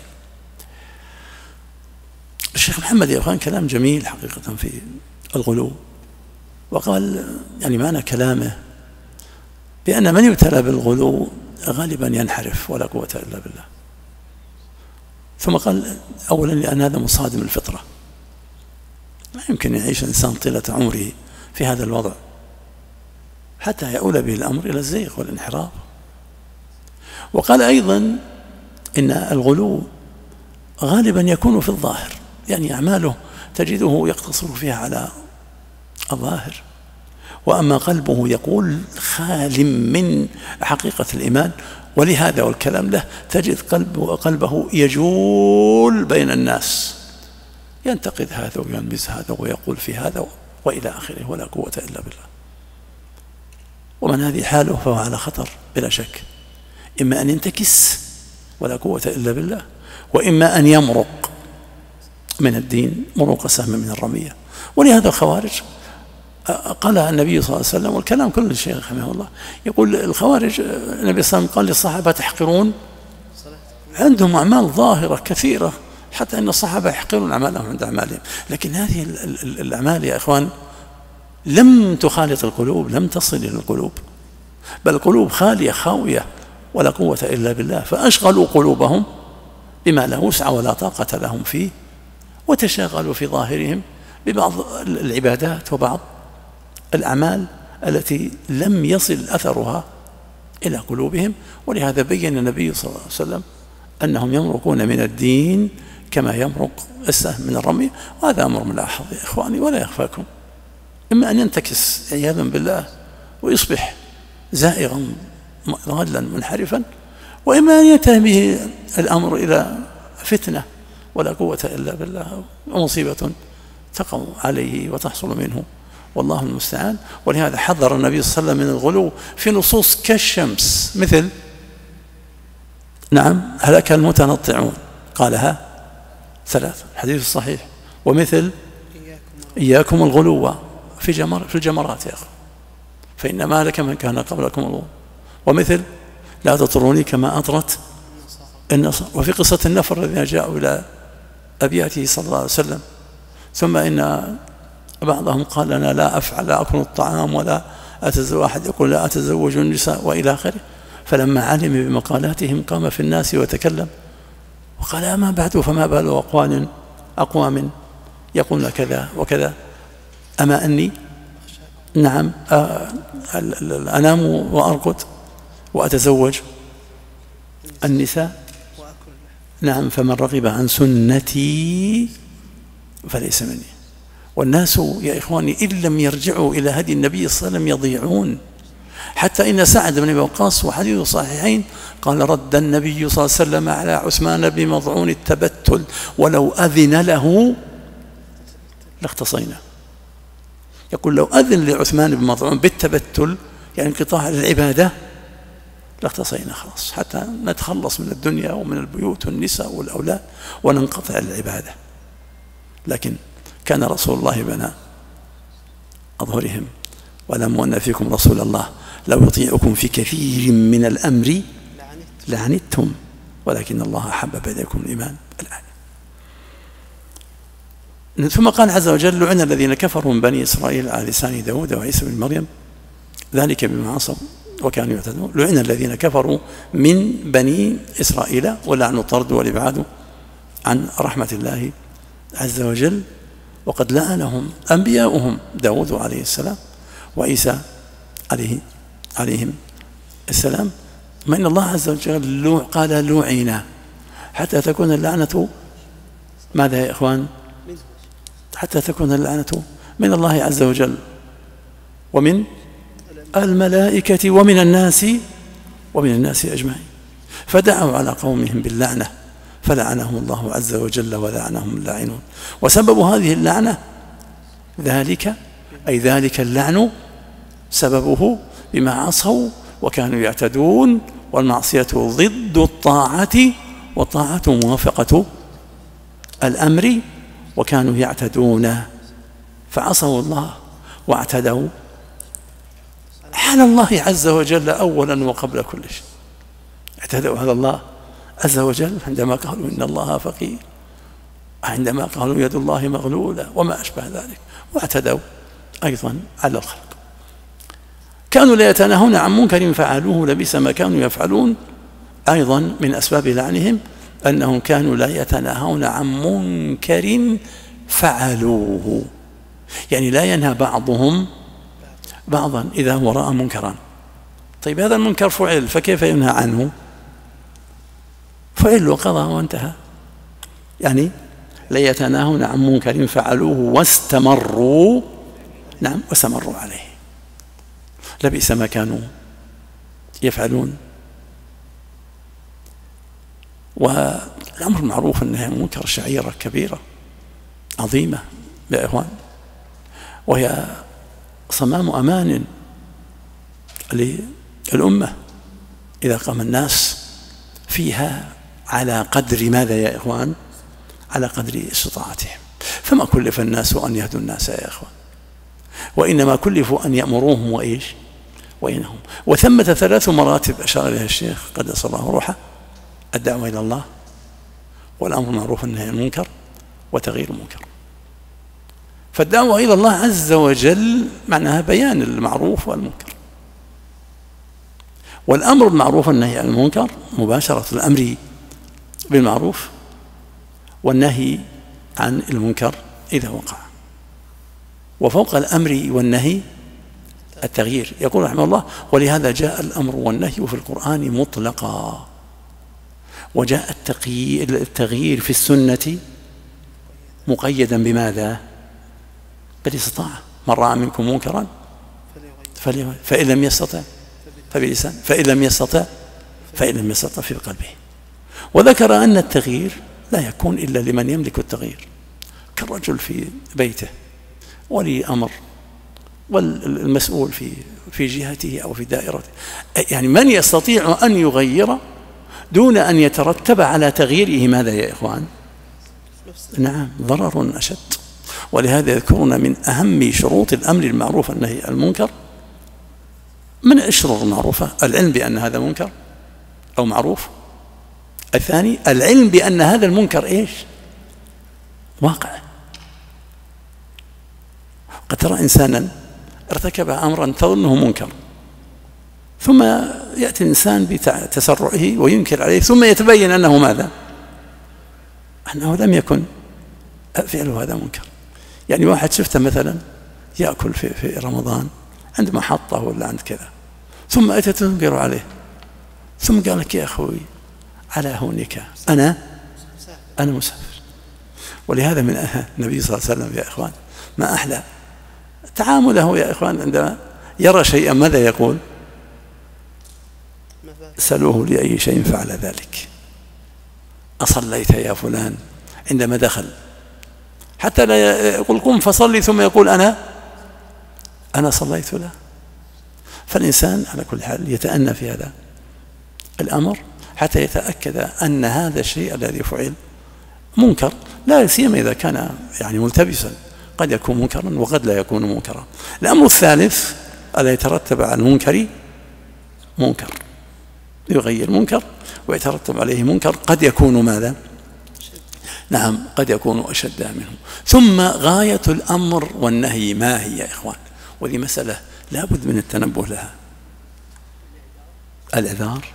Speaker 2: الشيخ محمد يا أخوان كلام جميل حقيقة في الغلو، وقال يعني معنى كلامه بأن من يبتلى بالغلو غالبا ينحرف ولا قوة إلا بالله. ثم قال أولا لأن هذا مصادم الفطرة، ما يمكن يعيش الإنسان طيلة عمره في هذا الوضع حتى يؤول به الأمر إلى الزيغ والانحراف. وقال أيضا إن الغلو غالبا يكون في الظاهر، يعني أعماله تجده يقتصر فيها على الظاهر، وأما قلبه يقول خال من حقيقة الإيمان. ولهذا والكلام له تجد قلبه يجول بين الناس، ينتقد هذا وينبز هذا ويقول في هذا وإلى آخره ولا قوة إلا بالله. ومن هذه حاله فهو على خطر بلا شك، إما أن ينتكس ولا قوة إلا بالله، وإما أن يمرق من الدين مروق سهم من الرمية. ولهذا الخوارج قال النبي صلى الله عليه وسلم، والكلام كل الشيخ رحمه الله يقول الخوارج النبي صلى الله عليه وسلم قال للصحابة تحقرون، عندهم أعمال ظاهرة كثيرة حتى أن الصحابة يحقرون أعمالهم عند أعمالهم، لكن هذه الأعمال يا إخوان لم تخالط القلوب، لم تصل إلى القلوب، بل القلوب خالية خاوية ولا قوة إلا بالله. فأشغلوا قلوبهم بما لا وسع ولا طاقة لهم فيه، وتشاغلوا في ظاهرهم ببعض العبادات وبعض الأعمال التي لم يصل أثرها إلى قلوبهم. ولهذا بين النبي صلى الله عليه وسلم أنهم يمرقون من الدين كما يمرق السهم من الرمي. وهذا أمر ملاحظ يا إخواني ولا يخفاكم، إما أن ينتكس عياذا بالله ويصبح زائغا ضالا منحرفا، وإما أن ينتهي به الأمر إلى فتنة ولا قوة إلا بالله ومصيبة تقع عليه وتحصل منه، والله المستعان. ولهذا حذر النبي صلى الله عليه وسلم من الغلو في نصوص كالشمس، مثل نعم هلك المتنطعون قالها 3 الحديث الصحيح، ومثل إياكم الغلو في الجمرات يا أخي فإنما هلك من كان قبلكم الغلو، ومثل لا تطروني كما أطرت النصارى، وفي قصة النفر الذين جاءوا إلى أبياته صلى الله عليه وسلم ثم إن بعضهم قال أنا لا أفعل لا أكل الطعام ولا أتزوج، واحد يقول لا أتزوج النساء وإلى آخره. فلما علم بمقالاتهم قام في الناس وتكلم وقال أما بعد فما بال أقوام يقولون كذا وكذا، أما أني نعم أنام وأرقد وأتزوج النساء. نعم، فمن رغب عن سنتي فليس مني. والناس يا إخواني إن لم يرجعوا إلى هدي النبي صلى الله عليه وسلم يضيعون. حتى إن سعد بن أبي وقاص وحديث صحيحين قال رد النبي صلى الله عليه وسلم على عثمان بن مظعون التبتل ولو أذن له لاختصينا. يقول لو أذن لعثمان بن مظعون بالتبتل يعني انقطاع العبادة لاختصينا خلاص، حتى نتخلص من الدنيا ومن البيوت والنساء والأولاد وننقطع العبادة. لكن كان رسول الله بنى أظهرهم ولم أن فيكم رسول الله لو يطيعكم في كثير من الأمر لعنتم ولكن الله حبب إليكم الإيمان الآن. ثم قال عز وجل لعن الذين كفروا من بني إسرائيل على لسان داود وعيسى بن مريم ذلك بما عصوا وكانوا يعتدون. لعن الذين كفروا من بني إسرائيل ولعن الطرد والإبعاد عن رحمة الله عز وجل. وقد لعنهم أنبياؤهم داود عليه السلام وعيسى عليهم السلام. ما إن الله عز وجل قال لعنا حتى تكون اللعنة ماذا يا إخوان؟ حتى تكون اللعنة من الله عز وجل ومن الملائكة ومن الناس أجمعين. فدعوا على قومهم باللعنة فلعنهم الله عز وجل ولعنهم اللاعنون. وسبب هذه اللعنة ذلك اللعن سببه بما عصوا وكانوا يعتدون، والمعصية ضد الطاعة والطاعة موافقة الأمر، وكانوا يعتدون فعصوا الله واعتدوا على الله عز وجل أولا وقبل كل شيء. اعتدوا على الله عز وجل عندما قالوا إن الله فقير، عندما قالوا يد الله مغلولة وما أشبه ذلك، واعتدوا أيضا على الخلق. كانوا لا يتناهون عن منكر فعلوه لبئس ما كانوا يفعلون. أيضا من أسباب لعنهم أنهم كانوا لا يتناهون عن منكر فعلوه، يعني لا ينهى بعضهم بعضا إذا هو رأى منكرا. طيب هذا المنكر فعل فكيف ينهى عنه؟ فعل وقضى وانتهى. يعني لا يتناهون عن منكر فعلوه واستمروا عليه. لبئس ما كانوا يفعلون. والأمر المعروف والنهي عن المنكر شعيرة كبيرة عظيمة يا إخوان، وهي صمام أمان للأمة إذا قام الناس فيها على قدر ماذا يا إخوان؟ على قدر استطاعتهم. فما كلف الناس أن يهدوا الناس يا إخوان، وإنما كلفوا أن يأمروهم وينهوا. وثمة 3 مراتب أشار إليها الشيخ قدس الله روحه: الدعوة إلى الله، والأمر بالمعروف والنهي عن المنكر، وتغيير المنكر. فالدعوة إلى الله عز وجل معناها بيان المعروف والمنكر، والأمر بالمعروف والنهي عن المنكر مباشرة الأمر بالمعروف والنهي عن المنكر إذا وقع. وفوق الأمر والنهي التغيير. يقول رحمه الله: ولهذا جاء الأمر والنهي في القرآن مطلقا، وجاء التغيير في السنة مقيدا بماذا؟ بالاستطاعة. من رأى منكم منكرا فإن لم يستطع فبلسان، فإن لم يستطع في قلبه. وذكر أن التغيير لا يكون إلا لمن يملك التغيير، كالرجل في بيته، ولي أمر، والمسؤول في جهته أو في دائرته. يعني من يستطيع أن يغير دون أن يترتب على تغييره ماذا يا إخوان؟ نعم، ضرر أشد. ولهذا يذكرون من أهم شروط الأمر المعروف والنهي عن المنكر، من الشروط المعروفة العلم بأن هذا منكر أو معروف. الثاني العلم بأن هذا المنكر واقع. قد ترى إنسانا ارتكب أمرا تظنه منكر، ثم يأتي الإنسان بتسرعه وينكر عليه، ثم يتبين أنه ماذا؟ أنه لم يكن فعله هذا منكر. يعني واحد شفته مثلا يأكل في رمضان عند محطة ولا عند كذا، ثم أتى تنكر عليه، ثم قال لك يا أخوي على هونك أنا مسافر. ولهذا من النبي صلى الله عليه وسلم يا إخوان ما أحلى تعامله يا إخوان، عندما يرى شيئا ماذا يقول؟ سألوه لأي شيء فعل ذلك. أصليت يا فلان؟ عندما دخل حتى لا يقول قم فصلي ثم يقول أنا صليت له. فالإنسان على كل حال يتأنى في هذا الأمر حتى يتأكد أن هذا الشيء الذي فعل منكر، لا سيما إذا كان يعني ملتبسا، قد يكون منكرا وقد لا يكون منكرا. الأمر الثالث الذي يترتب على المنكر منكر، يغير منكر ويترتب عليه منكر قد يكون ماذا؟ نعم قد يكون أشد منه. ثم غاية الأمر والنهي ما هي يا إخوان؟ وذي مسألة لا بد من التنبه لها. الإعذار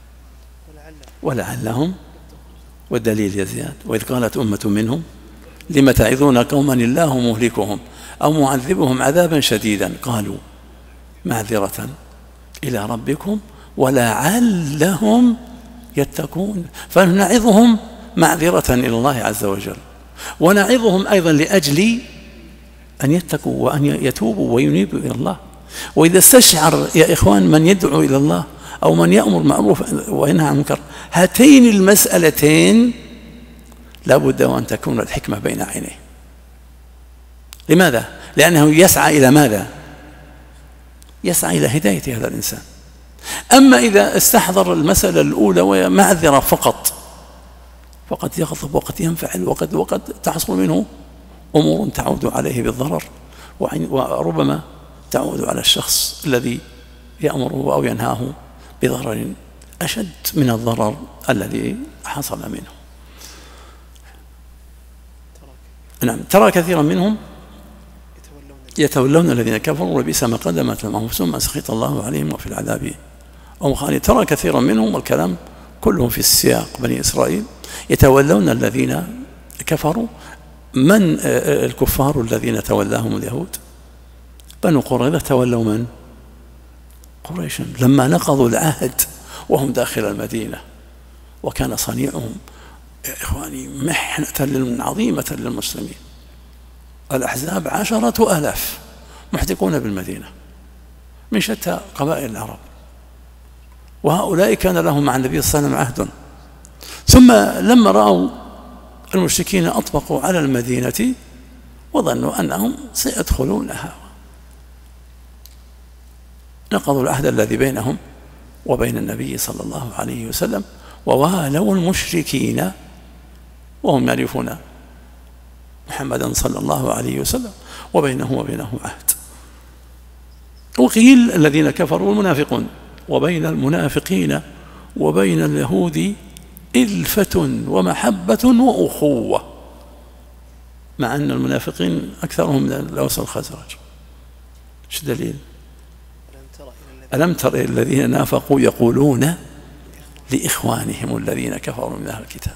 Speaker 2: ولعلهم، والدليل يا زياد وإذ قالت أمة منهم لم تعظون قوما الله مهلكهم أو معذبهم عذابا شديدا قالوا معذرة إلى ربكم ولعلهم يتقون. فنعظهم معذرة إلى الله عز وجل، ونعظهم أيضا لأجل أن يتقوا وأن يتوبوا وينيبوا إلى الله. وإذا استشعر يا إخوان من يدعو إلى الله أو من يأمر معروف وينهى عن منكر، هاتين المسألتين لا بد وأن تكون الحكمة بين عينيه. لماذا؟ لأنه يسعى إلى ماذا؟ يسعى إلى هداية هذا الإنسان. أما إذا استحضر المسألة الأولى وهي معذرة فقط، وقد يغضب وقد ينفعل وقد تحصل منه أمور تعود عليه بالضرر، وربما تعود على الشخص الذي يأمره أو ينهاه بضرر أشد من الضرر الذي حصل منه. نعم ترى كثيرا منهم يتولون الذين كفروا ولبئس ما قدمت لهم أنفسهم سخط الله عليهم وفي العذاب هم خالدون. ترى كثيرا منهم، والكلام كلهم في السياق بني إسرائيل، يتولون الذين كفروا. من الكفار الذين تولاهم اليهود؟ بنو قريظة تولوا من؟ قريشا لما نقضوا العهد وهم داخل المدينة، وكان صنيعهم يا إخواني محنة عظيمة للمسلمين. الأحزاب 10,000 محتقون بالمدينة من شتى قبائل العرب، وهؤلاء كان لهم مع النبي صلى الله عليه وسلم عهد. ثم لما رأوا المشركين أطبقوا على المدينة وظنوا أنهم سيدخلونها، نقضوا العهد الذي بينهم وبين النبي صلى الله عليه وسلم، ووالوا المشركين وهم يعرفون محمدا صلى الله عليه وسلم وبينه وبينه عهد. وقيل الذين كفروا المنافقون، وبين المنافقين وبين اليهود إلفة ومحبة وأخوة، مع أن المنافقين أكثرهم من الأوس والخزرج. ايش دليل؟ ألم تر إلى الذين نافقوا يقولون لإخوانهم الذين كفروا من أهل الكتاب.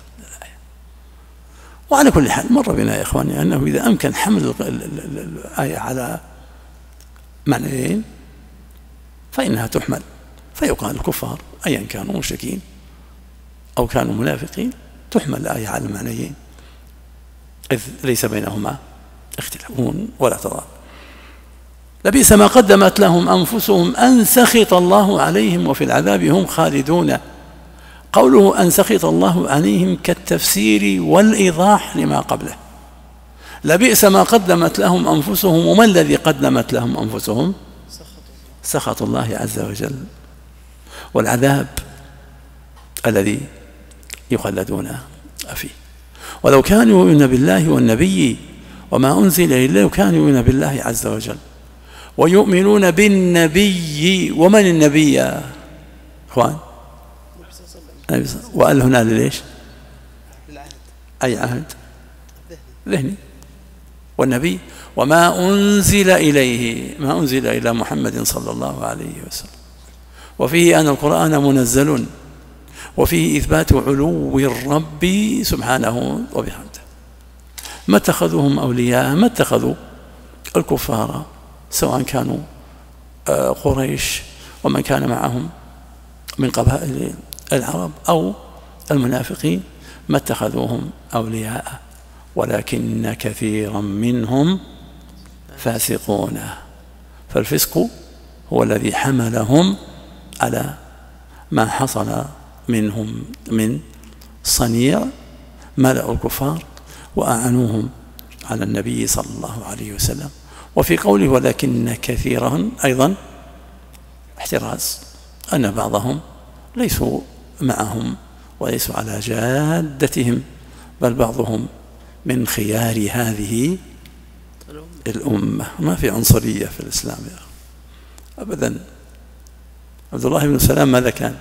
Speaker 2: وعلى كل حال مر بنا يا إخواني أنه إذا أمكن حمل الآية على معنيين فإنها تحمل، فيقال الكفار أيا كانوا مشركين أو كانوا منافقين تحمل الآية على معنيين، إذ ليس بينهما اختلاف ولا تضاد. لبئس ما قدمت لهم أنفسهم أن سخط الله عليهم وفي العذاب هم خالدون. قوله أن سخط الله عليهم كالتفسير والإيضاح لما قبله. لبئس ما قدمت لهم أنفسهم، وما الذي قدمت لهم أنفسهم؟ سخط الله عز وجل والعذاب الذي يخلدون فيه. ولو كانوا يؤمنون بالله والنبي وما أنزل إليه كانوا يؤمنون بالله عز وجل ويؤمنون بالنبي. ومن النبي يا إخوان؟ وقال هنا ليش؟ أي عهد ذهني. والنبي وما أنزل إليه، ما أنزل إلى محمد صلى الله عليه وسلم، وفيه أن القرآن منزل، وفيه إثبات علو الرب سبحانه وبحمده. ما اتخذوهم أولياء، ما اتخذوا الكفار سواء كانوا قريش ومن كان معهم من قبائل العرب أو المنافقين ما اتخذوهم أولياء ولكن كثيرا منهم فاسقون. فالفسق هو الذي حملهم على ما حصل منهم من صنيع ملأ الكفار وأعنوهم على النبي صلى الله عليه وسلم. وفي قوله ولكن كثيرا أيضا احتراز أن بعضهم ليسوا معهم وليسوا على جادتهم، بل بعضهم من خيار هذه الأمة. ما في عنصرية في الإسلام يا أخي أبدا. عبد الله بن سلام ماذا كان؟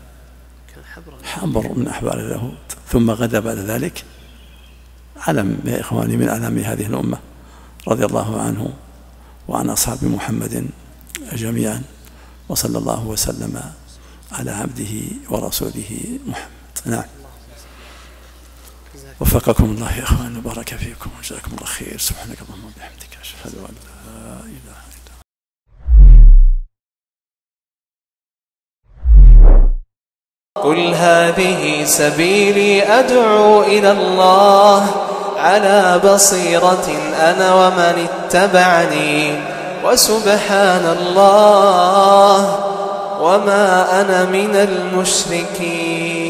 Speaker 2: حبر من أحبار اليهود، ثم غدا بعد ذلك علم يا إخواني من أعلام هذه الأمة، رضي الله عنه وعن أصحاب محمد جميعا، وصلى الله وسلم على عبده ورسوله محمد. نعم، وفقكم الله يا إخوان وبارك فيكم وجزاكم الله خير. سبحانك اللهم وبحمدك أشهد أن لا إله إلا أنت.
Speaker 1: قل هذه سبيلي أدعو إلى الله على بصيرة أنا ومن اتبعني وسبحان الله وما أنا من المشركين.